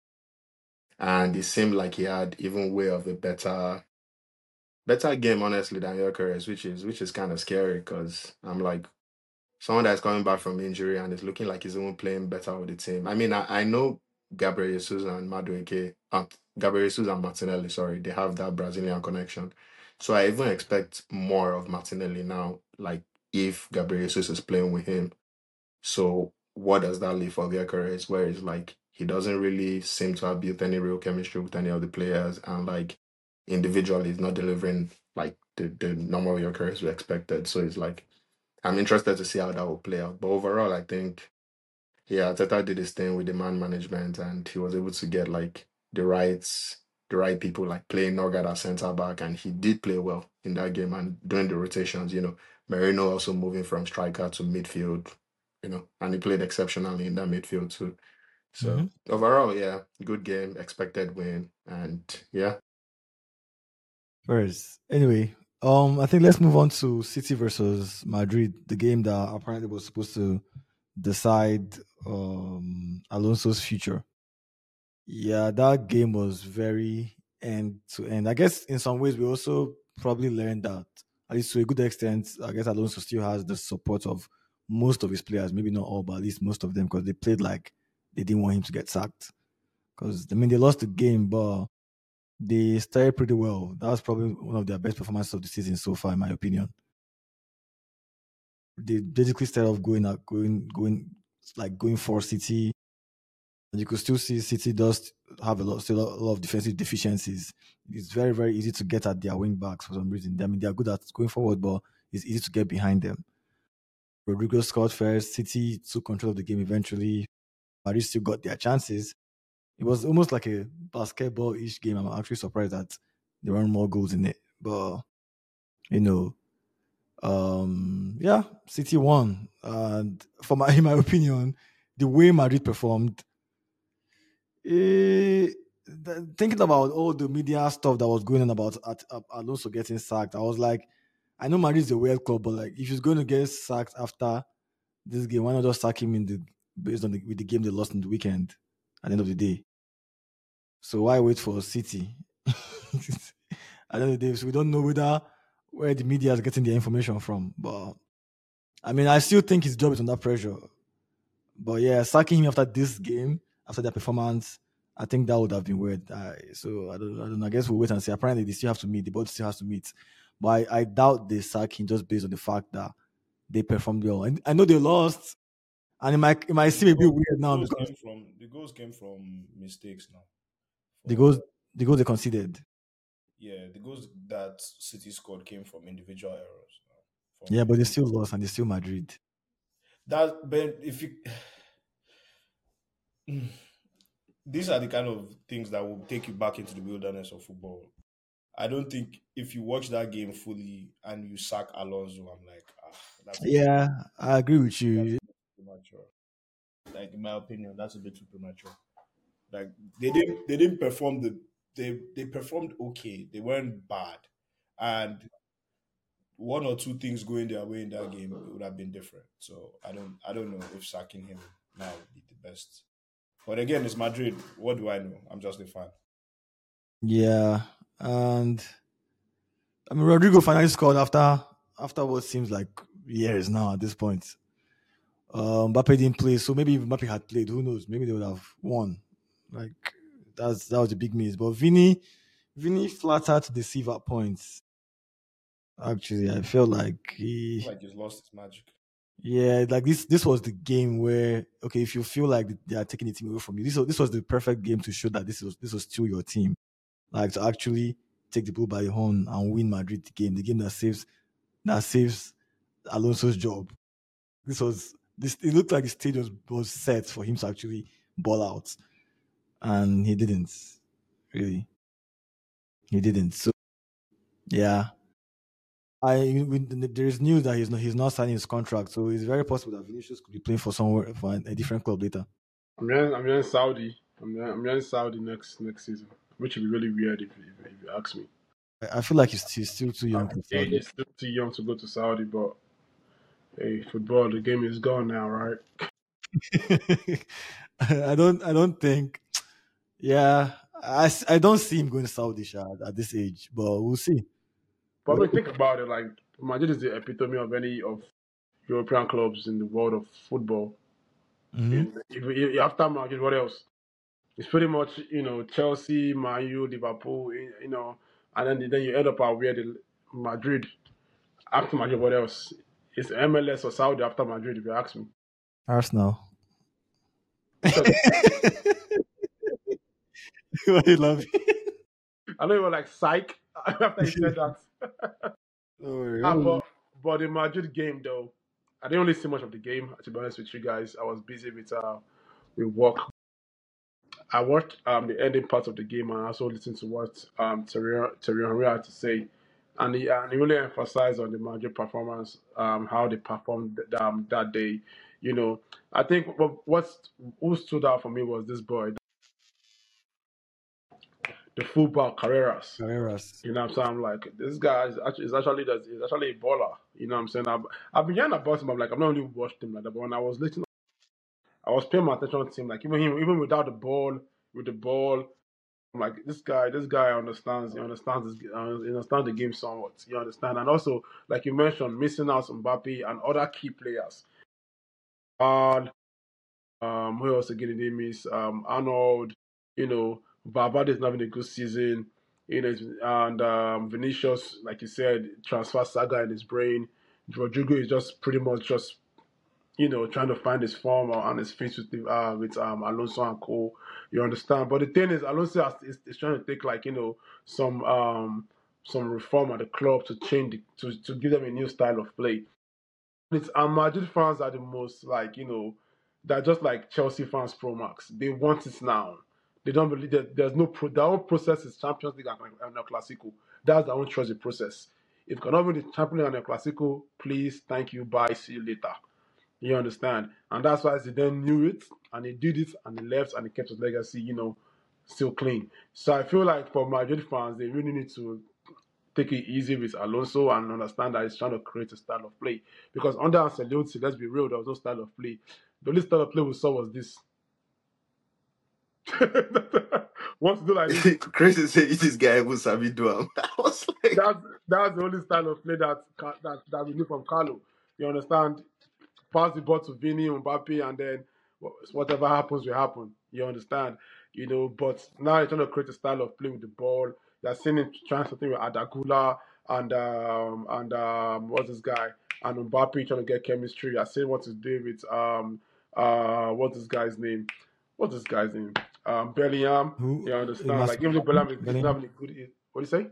and it seemed like he had even way of a better better game, honestly, than Gyökeres, which is which is kind of scary because I'm like someone that's coming back from injury and is looking like he's even playing better with the team. I mean, I, I know Gabriel Jesus and Madueke, uh, Gabriel Jesus and Martinelli, sorry, they have that Brazilian connection. So I even expect more of Martinelli now, like if Gabriel Jesus is playing with him. So what does that leave for Gyökeres, where it's like he doesn't really seem to have built any real chemistry with any of the players, and like individually he's not delivering like the, the normal Gyökeres we expected. So it's like I'm interested to see how that will play out. But overall, I think yeah, Teta did his thing with the man management, and he was able to get like the right the right people like playing Norgard as centre back, and he did play well in that game and doing the rotations. You know, Merino also moving from striker to midfield. You know, and he played exceptionally in that midfield too. So Mm-hmm. overall, yeah, good game, expected win, and yeah. First, anyway, um, I think let's move on to City versus Madrid, the game that apparently was supposed to decide um Alonso's future. Yeah, that game was very end to end. I guess in some ways we also probably learned that at least to a good extent, I guess Alonso still has the support of most of his players, maybe not all, but at least most of them, because they played like they didn't want him to get sacked. Because I mean they lost the game, but they started pretty well. That was probably one of their best performances of the season so far, in my opinion. they basically started off going out, going, going, like going for City. And you could still see City does have a lot, still a lot of defensive deficiencies. It's very, very easy to get at their wing backs for some reason. I mean, they are good at going forward, but it's easy to get behind them. Rodrigo scored first. City took control of the game eventually. Madrid still got their chances. It was almost like a basketball-ish game. I'm actually surprised that there weren't more goals in it. But, you know, um, yeah, City won. And for my, in my opinion, the way Madrid performed, eh, th- thinking about all the media stuff that was going on about at, at Alonso getting sacked, I was like, I know Madrid is a weird club, but like, if he's going to get sacked after this game, why not just sack him in the based on the, with the game they lost in the weekend at the end of the day? So why wait for City? At the end of the day, so we don't know whether where the media is getting their information from. But I mean, I still think his job is under pressure. But yeah, sacking him after this game, after their performance, I think that would have been weird. Uh, so I don't, I don't know. I guess we'll wait and see. Apparently, they still have to meet. The board still has to meet. But I, I doubt they sack him just based on the fact that they performed well. And I know they lost, and it might, it might seem a bit weird now Goals because came from the goals came from mistakes now. the goals, the goals they conceded. Yeah, the goals that City scored came from individual errors. From Yeah, but they still lost, and they still Madrid. that, but if you, these are the kind of things that will take you back into the wilderness of football. I don't think if you watch that game fully and you sack Alonso, I'm like, ah, that's Yeah, I agree with you. that's a bit premature. Like in my opinion, that's a bit too premature. Like they didn't they didn't perform the they they performed okay. They weren't bad, and one or two things going their way in that game, it would have been different. So I don't I don't know if sacking him now would be the best. But again, it's Madrid. What do I know? I'm just a fan. Yeah, and I mean Rodrigo finally scored after after what seems like years now at this point. Um, Mbappe didn't play, so maybe if Mbappe had played, who knows? Maybe they would have won. Like that's that was a big miss. But Vini, Vini flattered to deceive at points. Actually, I feel like I he, feel like he's lost his magic. yeah, like this. This was the game where okay, if you feel like they are taking the team away from you, this was this was the perfect game to show that this was this was still your team. Like to actually take the bull by the horn and win Madrid the game, the game that saves that saves Alonso's job. This was this. It looked like the stage was, was set for him to actually ball out, and he didn't. Really, he didn't. So yeah, I we, there is news that he's not he's not signing his contract, so it's very possible that Vinicius could be playing for somewhere for a, a different club later. I'm hearing, I'm hearing Saudi. I'm hearing, I'm hearing Saudi next next season, which would be really weird if, if, if you ask me. I, I feel like he's, he's still too young. For Age Saudi. is still too young to go to Saudi, but hey, football, the game is gone now, right? I don't. I don't think. Yeah, I, s- I don't see him going to Saudi Shah, at this age, but we'll see. But when you think about it, like Madrid is the epitome of any of European clubs in the world of football. Mhm. If, if, after Madrid, what else? It's pretty much you know Chelsea, Man U, Liverpool, you you know, and then then you end up at where the Madrid after Madrid. What else? It's M L S or Saudi after Madrid, if you ask me. Arsenal. Why you laughing? I know you were like psych after you said that. Don't worry. Ah, but but the Madrid game though, I didn't really see much of the game. To be honest with you guys, I was busy with uh with work. I watched um the ending part of the game and I also listened to what um Terry Terry Henry had to say, and he and he really emphasized on the Madrid performance, um how they performed th- um, that day. You know, I think what what's who stood out for me was this boy, the fullback Carreras. Carreras. You know what I'm saying? I'm like, this guy is actually, is actually, does- is actually a baller. You know what I'm saying? I've, I've been hearing about him. I'm like, I've not really watched him like that. But when I was listening, I was paying my attention to him. Like, even him, even without the ball, with the ball, I'm like, this guy, this guy understands. He understands. This, uh, he understands the game somewhat. You understand? And also, like you mentioned, missing out on Mbappe and other key players. And um, who else again? Name is um, Arnold. You know, Valverde is having a good season. You know, and um, Vinicius, like you said, transfer saga in his brain. Rodrigo is just pretty much just you know trying to find his form or on his feet with the, uh, with um, Alonso and Co. You understand? But the thing is, Alonso has, is, is trying to take like you know some um, some reform at the club to change the, to to give them a new style of play. It's and Madrid fans are the most like you know they're just like Chelsea fans pro max. They want it now. They don't believe that there's no pro, their own process is Champions League and, and El Clasico. That's their own choice of process. If you cannot win the Champions League and El Clasico, please, thank you, bye, see you later. You understand? And that's why Zidane knew it and he did it and he left and he kept his legacy, you know, still clean. So I feel like for Madrid fans, they really need to take it easy with Alonso and understand that he's trying to create a style of play. Because under Ancelotti, let's be real, there was no style of play. The only style of play we saw was this. Wants to do like this. Crazy say this guy will Sabi do him. I was like, that's that's the only style of play that that that we knew from Carlo. You understand? Pass the ball to Vini, Mbappe, and then whatever happens will happen. You understand? You know, but now you're trying to create a style of play with the ball. You're seeing him trying something with Adagula and um and um what's this guy and Mbappe trying to get chemistry. You're seeing what he's doing with um uh what's this guy's name? What's this guy's name? Um Bellingham. Who? You understand? Like even though Bellingham is not Bellingham. really good. What do you say?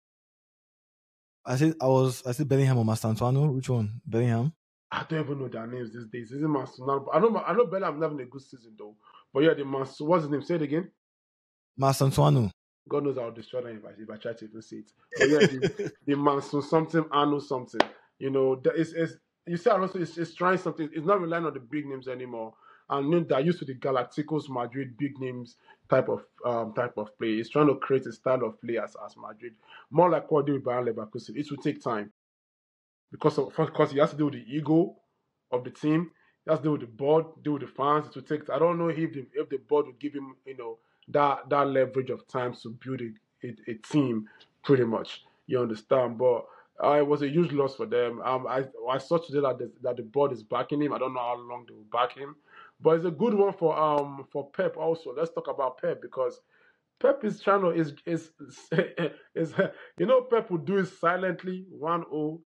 I said I was I said Bellingham or Mastantuano. Which one? Bellingham. I don't even know their names these days. Is it Mansur? I know I know Bellingham having a good season though. But yeah, the Mansur, what's his name? Say it again. Mastantuano. God knows I'll destroy them if I, if I try to even say it. But yeah, the, the Mansur something, Anu something. You know, it's, it's, you see, also it's, it's trying something. It's not relying on the big names anymore. And you know, they're used to the Galacticos Madrid big names type of um, type of play. It's trying to create a style of play as, as Madrid, more like what they do with Bayern Leverkusen. It will take time because of because he has to do with the ego of the team. He has to do with the board, do with the fans. It will take. I don't know if the if the board will give him, you know, that that leverage of time to build a, a, a team, pretty much. You understand? But uh, it was a huge loss for them. Um, I I saw today that the, that the board is backing him. I don't know how long they will back him, but it's a good one for um for Pep also. Let's talk about Pep because Pep is trying to is is is, is you know Pep will do it silently. one oh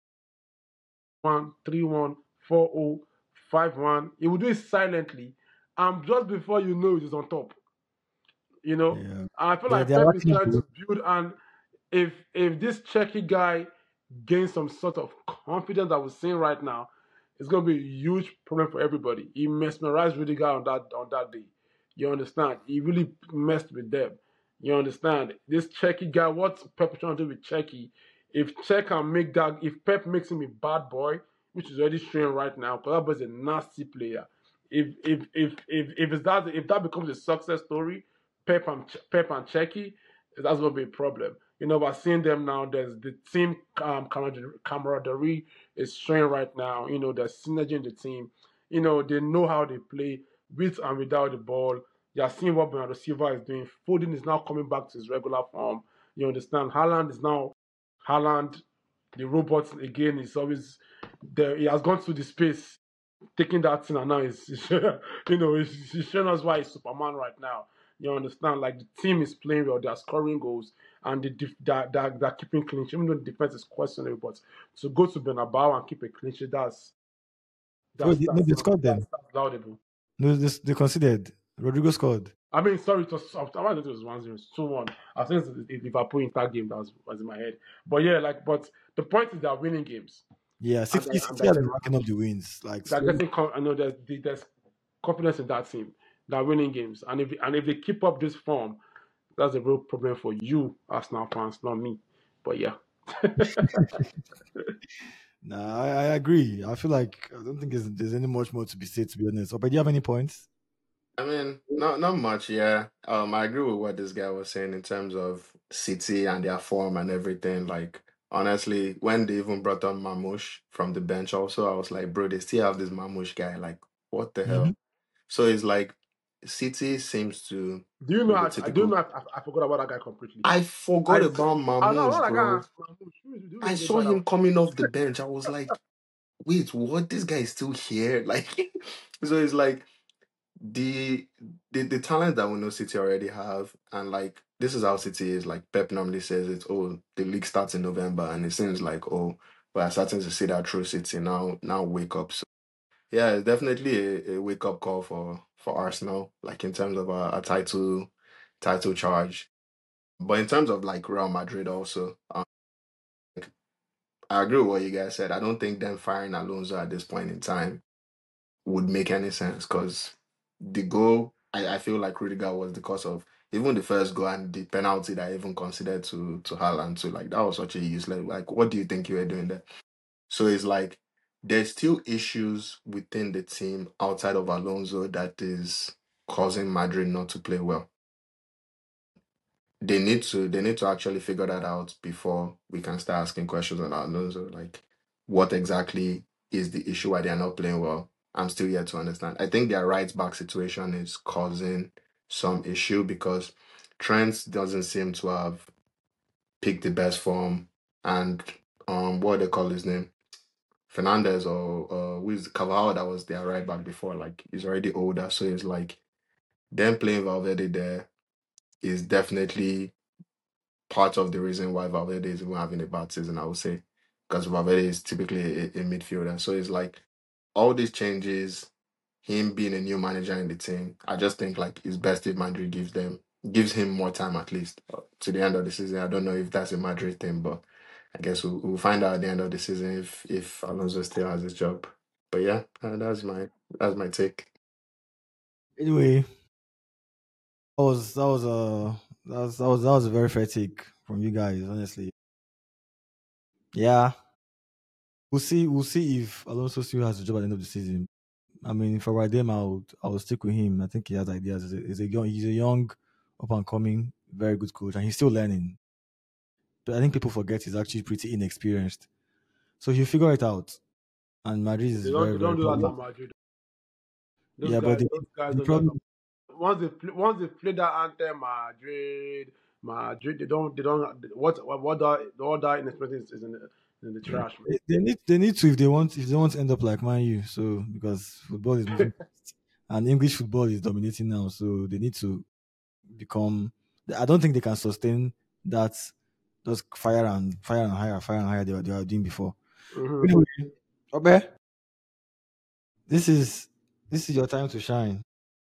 one, three one, four oh, five one. He will do it silently, and just before you know it is on top. You know, Yeah. and I feel Yeah, like they are Pep is lacking trying goals. to build, and if if this Czechy guy gains some sort of confidence that we're seeing right now, it's gonna be a huge problem for everybody. He mesmerized Rudiger on that on that day. You understand? He really messed with them. You understand? This Czechy guy, what Pep is trying to do with Czechy, if Czech can make that, if Pep makes him a bad boy, which is already showing right now, because that boy is a nasty player. If if if if if it's that if that becomes a success story, Pep and Pep and Czechy, that's gonna be a problem. You know, we're seeing them now. There's the team um, camaraderie is showing right now. You know, there's synergy in the team. You know, they know how they play with and without the ball. You're seeing what Bernardo Silva is doing. Foden is now coming back to his regular form. You understand? Haaland is now Haaland. The robot again is always there. He has gone through the space, taking that thing, and now he's, you know, he's, he's showing us why he's Superman right now. You understand? Like the team is playing well, they're scoring goals, and the def- they're, they're, they're keeping clean sheet. Even though the defense is questionable, but to go to Bernabeu and keep a clean sheet, that's Oh, that's they, no, that's, they that's, scored that's, then. that's laudable. No, they, they considered. Rodrigo scored. I mean, sorry, it was, I think it was one zero, it's two one. I think it's the Liverpool Inter game that was, was in my head. But yeah, like, but the point is they're winning games. Yeah, And sixty, they're, and sixty they're has been getting, racking up the wins. Like, they're slowly. getting con- I know there's, there's confidence in that team. They're winning games. And if and if they keep up this form, that's a real problem for you, Arsenal fans, not me. But yeah. Nah, I, I agree. I feel like I don't think there's, there's any much more to be said, to be honest. But do you have any points? I mean, not not much, yeah. Um, I agree with what this guy was saying in terms of City and their form and everything. Like, honestly, when they even brought on Mamouche from the bench, also, I was like, bro, they still have this Mamouche guy. Like, what the hell? Mm-hmm. So it's like City seems to Do you know? be the I, I do typical. know. I, I forgot about that guy completely. I forgot I, about I know Mamouche, that guy. bro. Mamouche, who is- who I is the saw guy him that- coming off the bench. I was like, wait, what? This guy is still here? Like, so it's like the the the talent that we know City already have, and like this is how City is. Like Pep normally says it, oh, the league starts in November, and it seems like, oh, we are starting to see that True City now now wake up. So yeah, it's definitely a, a wake up call for for Arsenal, like in terms of a, a title title charge. But in terms of like Real Madrid also, um, I agree with what you guys said. I don't think them firing Alonso at this point in time would make any sense because the goal, I, I feel like Rudiger was the cause of even the first goal and the penalty that I even considered to to Haaland. So like that was such a useless. Like, what do you think you were doing there? So it's like there's still issues within the team outside of Alonso that is causing Madrid not to play well. They need to they need to actually figure that out before we can start asking questions on Alonso. Like, what exactly is the issue why they are not playing well? I'm still yet to understand. I think their right back situation is causing some issue because Trent doesn't seem to have picked the best form, and um, what do they call his name? Fernandez or uh, who is Carvajal that was their right back before. Like, he's already older, so it's like them playing Valverde there is definitely part of the reason why Valverde is even having a bad season, I would say, because Valverde is typically a, a midfielder. So it's like all these changes, him being a new manager in the team, I just think like it's best if Madrid gives them gives him more time at least uh, to the end of the season. I don't know if that's a Madrid thing, but I guess we'll, we'll find out at the end of the season if if Alonso still has his job. But yeah, uh, that's my that's my take. Anyway, that was that was uh that was that was that was a very fair take from you guys. Honestly, yeah, we'll see. We'll see if Alonso still has a job at the end of the season. I mean, if I were them, I would I would stick with him. I think he has ideas. He's a, he's a young, he's a young, up and coming, very good coach, and he's still learning. But I think people forget he's actually pretty inexperienced. So he'll figure it out. And Madrid is They don't very, they very don't do that probably. at Madrid. Those Yeah, but guys the, those guys the don't do that. problem, Once they play, once they play that anthem, Madrid, Madrid, they don't they don't what what what that all that investment is, is in the in the trash, man. they, they need they need to if they want if they want to end up like Man U. So because football is moving fast, and English football is dominating now, so they need to become. I don't think they can sustain that those fire and fire and higher, fire and higher they were, they were doing before. Mhm. Anyway, Obe, this is this is your time to shine.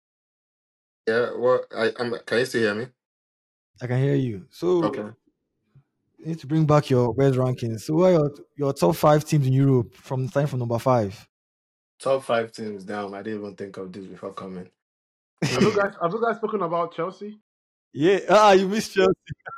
Yeah, well, I, I'm. Can you still hear me? I can hear you. So Okay. you need to bring back your best rankings. So what are your, your top five teams in Europe from the time from number five? Top five teams down. I didn't even think of this before coming. Have you guys have you guys spoken about Chelsea? Yeah, ah, you missed Chelsea.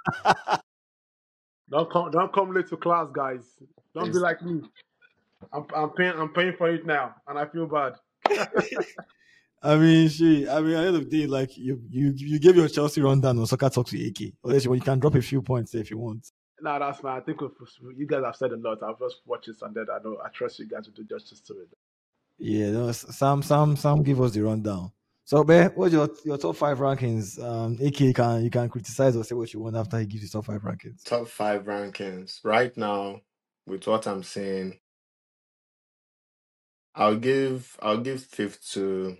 Don't come don't come late to class, guys. Don't be It's- like me. I'm I'm paying I'm paying for it now, and I feel bad. I mean, she. I mean, at the end of the day, like you, you, you gave your Chelsea rundown on Soccer Talks with A K. Unless you, you can drop a few points there if you want. Nah, that's fine. I think if, you guys have said a lot. I'll just watch it and then I know I trust you guys to do justice to it. Yeah, no, s- Sam, Sam, Sam, give us the rundown. So, Be, what's your your top five rankings? Um, A K can you can criticize or say what you want after he gives you top five rankings. Top five rankings right now. With what I'm saying, I'll give I'll give fifth to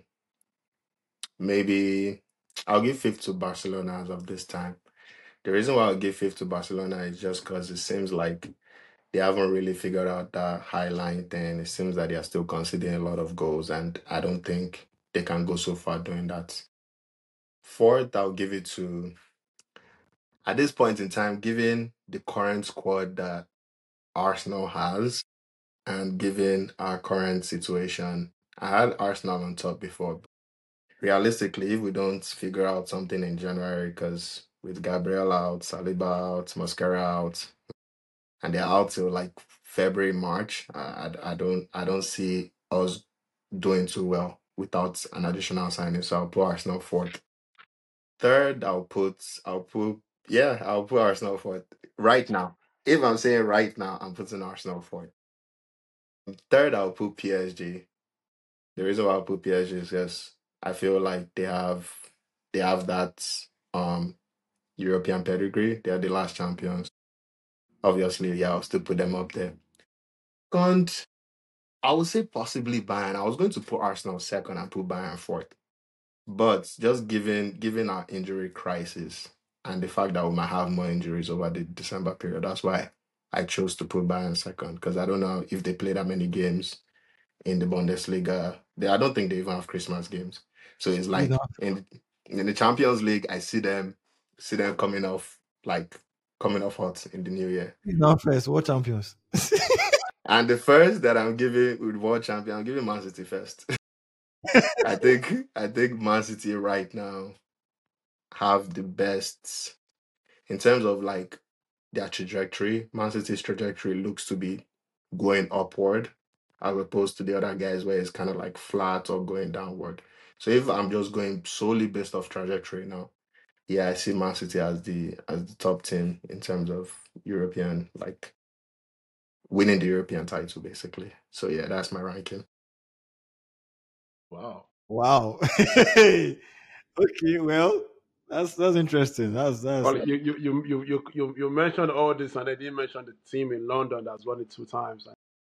maybe I'll give fifth to Barcelona as of this time. The reason why I'll give fifth to Barcelona is just because it seems like they haven't really figured out that high line thing. It seems that they are still conceding a lot of goals, and I don't think they can go so far doing that. Fourth, I'll give it to at this point in time, given the current squad that Arsenal has, and given our current situation, I had Arsenal on top before. Realistically, if we don't figure out something in January, because with Gabriel out, Saliba out, Mascara out, and they're out till like February, March, I, I, I don't I don't see us doing too well without an additional signing. So I'll put Arsenal fourth. Third, I'll put I'll put yeah, I'll put Arsenal fourth right now. If I'm saying right now, I'm putting Arsenal fourth. Third, I'll put P S G. The reason why I put P S G is because I feel like they have they have that um European pedigree. They are the last champions. Obviously, yeah, I'll still put them up there. Second, I would say possibly Bayern. I was going to put Arsenal second and put Bayern fourth. But just given given our injury crisis and the fact that we might have more injuries over the December period, that's why I chose to put Bayern second because I don't know if they play that many games in the Bundesliga. They, I don't think they even have Christmas games. So it's You like know, in in the Champions League, I see them see them coming off like coming off hot in the new year. you know first, what champions? And the first that I'm giving with world champion, I'm giving Man City first. I think I think Man City right now have the best in terms of like their trajectory. Man City's trajectory looks to be going upward as opposed to the other guys where it's kind of like flat or going downward. So if I'm just going solely based off trajectory now, yeah, I see Man City as the as the top team in terms of European, like winning the European title basically. So yeah, that's my ranking. Wow. Wow. Okay, well, that's that's interesting. That's that's Well, you you you you you you you mentioned all this, and I didn't mention the team in London that's won it two times.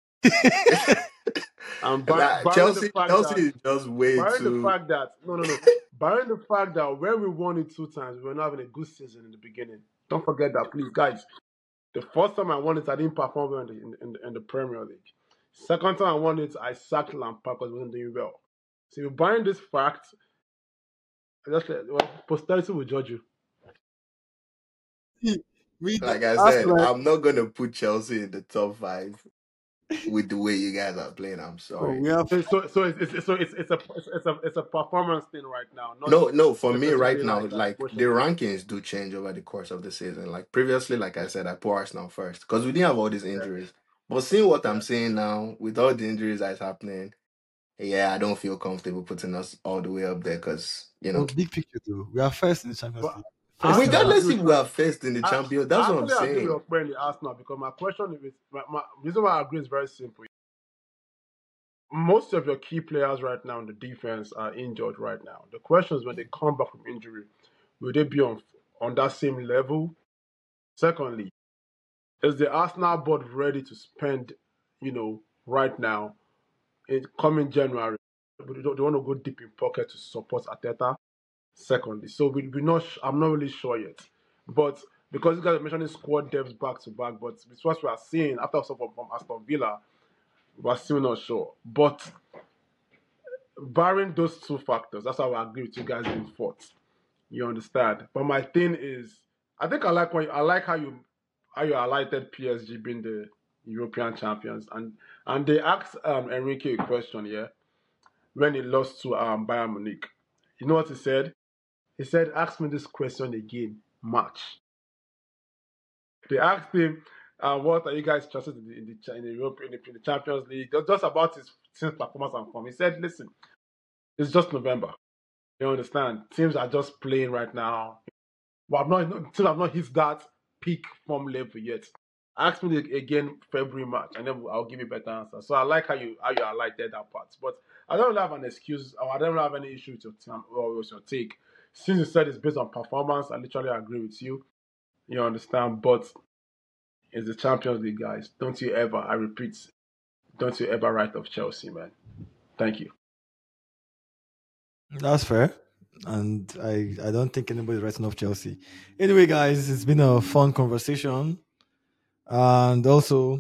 And bar- Like, barring Chelsea, the fact Chelsea that is just way barring too. the fact that no no no barring the fact that when we won it two times, we were not having a good season in the beginning. Don't forget that, please, guys. The first time I won it, I didn't perform well in the, in, in, in the Premier League. Second time I won it, I sacked Lampard because we wasn't doing well. So you're buying this fact, just well, posterity will judge you. we Like I that's said, like I'm not gonna put Chelsea in the top five with the way you guys are playing. I'm oh, sorry. we have So so, so it's, it's so it's it's a it's, it's a it's a performance thing right now. Not No, no, for me right necessarily now, like, uh, like the question. rankings do change over the course of the season. Like previously, like I said, I put Arsenal first because we didn't have all these injuries. But seeing what I'm seeing now with all the injuries that's happening, yeah, I don't feel comfortable putting us all the way up there because you well, know, big picture though. We are first in the Champions But League. I First in actually the regardless agree if with we you. are first in the I, champion, that's I what I'm actually agree saying. with your the Arsenal because my question is my, my reason why I agree is very simple. Most of your key players right now in the defense are injured right now. The question is when they come back from injury, will they be on on that same level? Secondly, is the Arsenal board ready to spend, you know, right now in coming January? They don't, they want to go deep in pocket to support Arteta. Secondly, so we we not. I'm not really sure yet, but because you guys are mentioning squad depth back to back, but it's what we are seeing after stuff from, from Aston Villa, we're still not sure. But barring those two factors, that's how I agree with you guys in fourth. You understand? But my thing is, I think I like when I like how you how you highlighted P S G being the European champions, and and they asked um, Enrique a question, yeah, when he lost to um, Bayern Munich. You know what he said? He said, "Ask me this question again, March." They asked him, uh, "What are you guys interested in the in the, in the Europe in the, in the Champions League?" Just, just about his team's performance and form. He said, "Listen, it's just November. You understand? Teams are just playing right now. But I've not teams have not hit that peak form level yet. Ask me again February, March, and then I'll give you a better answer." So I like how you how you highlighted that part. But I don't really have an excuse, or I don't really have any issue with your team or with your take. Since you said it's based on performance, I literally agree with you. You understand? But it's the Champions League, guys. Don't you ever, I repeat, don't you ever write off Chelsea, man. Thank you. That's fair. And I, I don't think anybody's writing off Chelsea. Anyway, guys, it's been a fun conversation. And also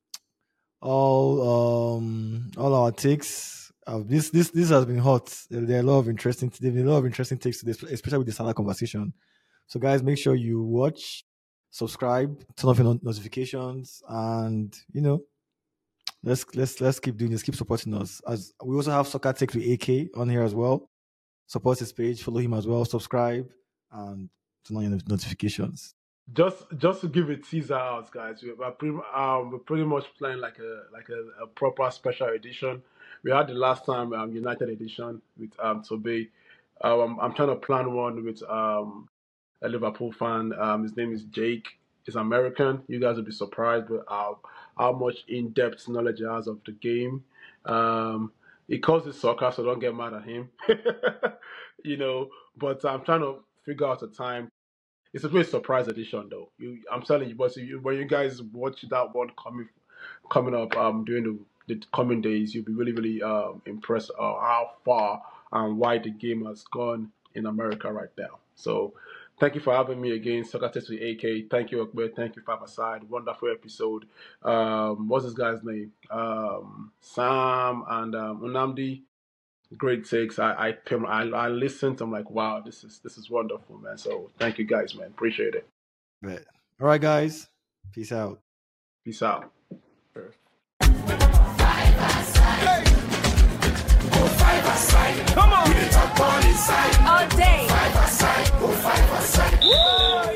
all um all our takes. Uh, this this this has been hot. There, there are a lot of interesting there have been a lot of interesting takes to this, especially with the Salah conversation. So guys, make sure you watch, subscribe, turn off your not- notifications, and you know, let's let's let's keep doing this, keep supporting us. As we also have Soccer Takes with A K on here as well. Support his page, follow him as well, subscribe, and turn on your notifications. Just just to give a teaser out, guys, we're pretty, um, we're pretty much playing like a like a, a proper special edition. We had the last time um, United edition with um Toby. Um, I'm trying to plan one with um a Liverpool fan. Um, his name is Jake. He's American. You guys will be surprised with how how much in-depth knowledge he has of the game. Um, he calls it soccer, so don't get mad at him. you know, but I'm trying to figure out a time. It's a very surprise edition, though. You, I'm telling you, but you, when you guys watch that one coming coming up um during the, the coming days, you'll be really really um impressed uh, how far and wide the game has gone in America right now. So Thank you for having me again, Socrates with A K. Thank you, Okbe. Thank you, Five Aside. Wonderful episode. Um, what's this guy's name? Um, Sam and um, Unamdi. Great takes. I I, I I listened. I'm like, wow, this is this is wonderful, man. So thank you, guys, man. Appreciate it. Right. All right, guys. Peace out. Peace out. Sure. Five aside. Come on. We talk ball inside. All day. Five aside. Go five aside. Woo!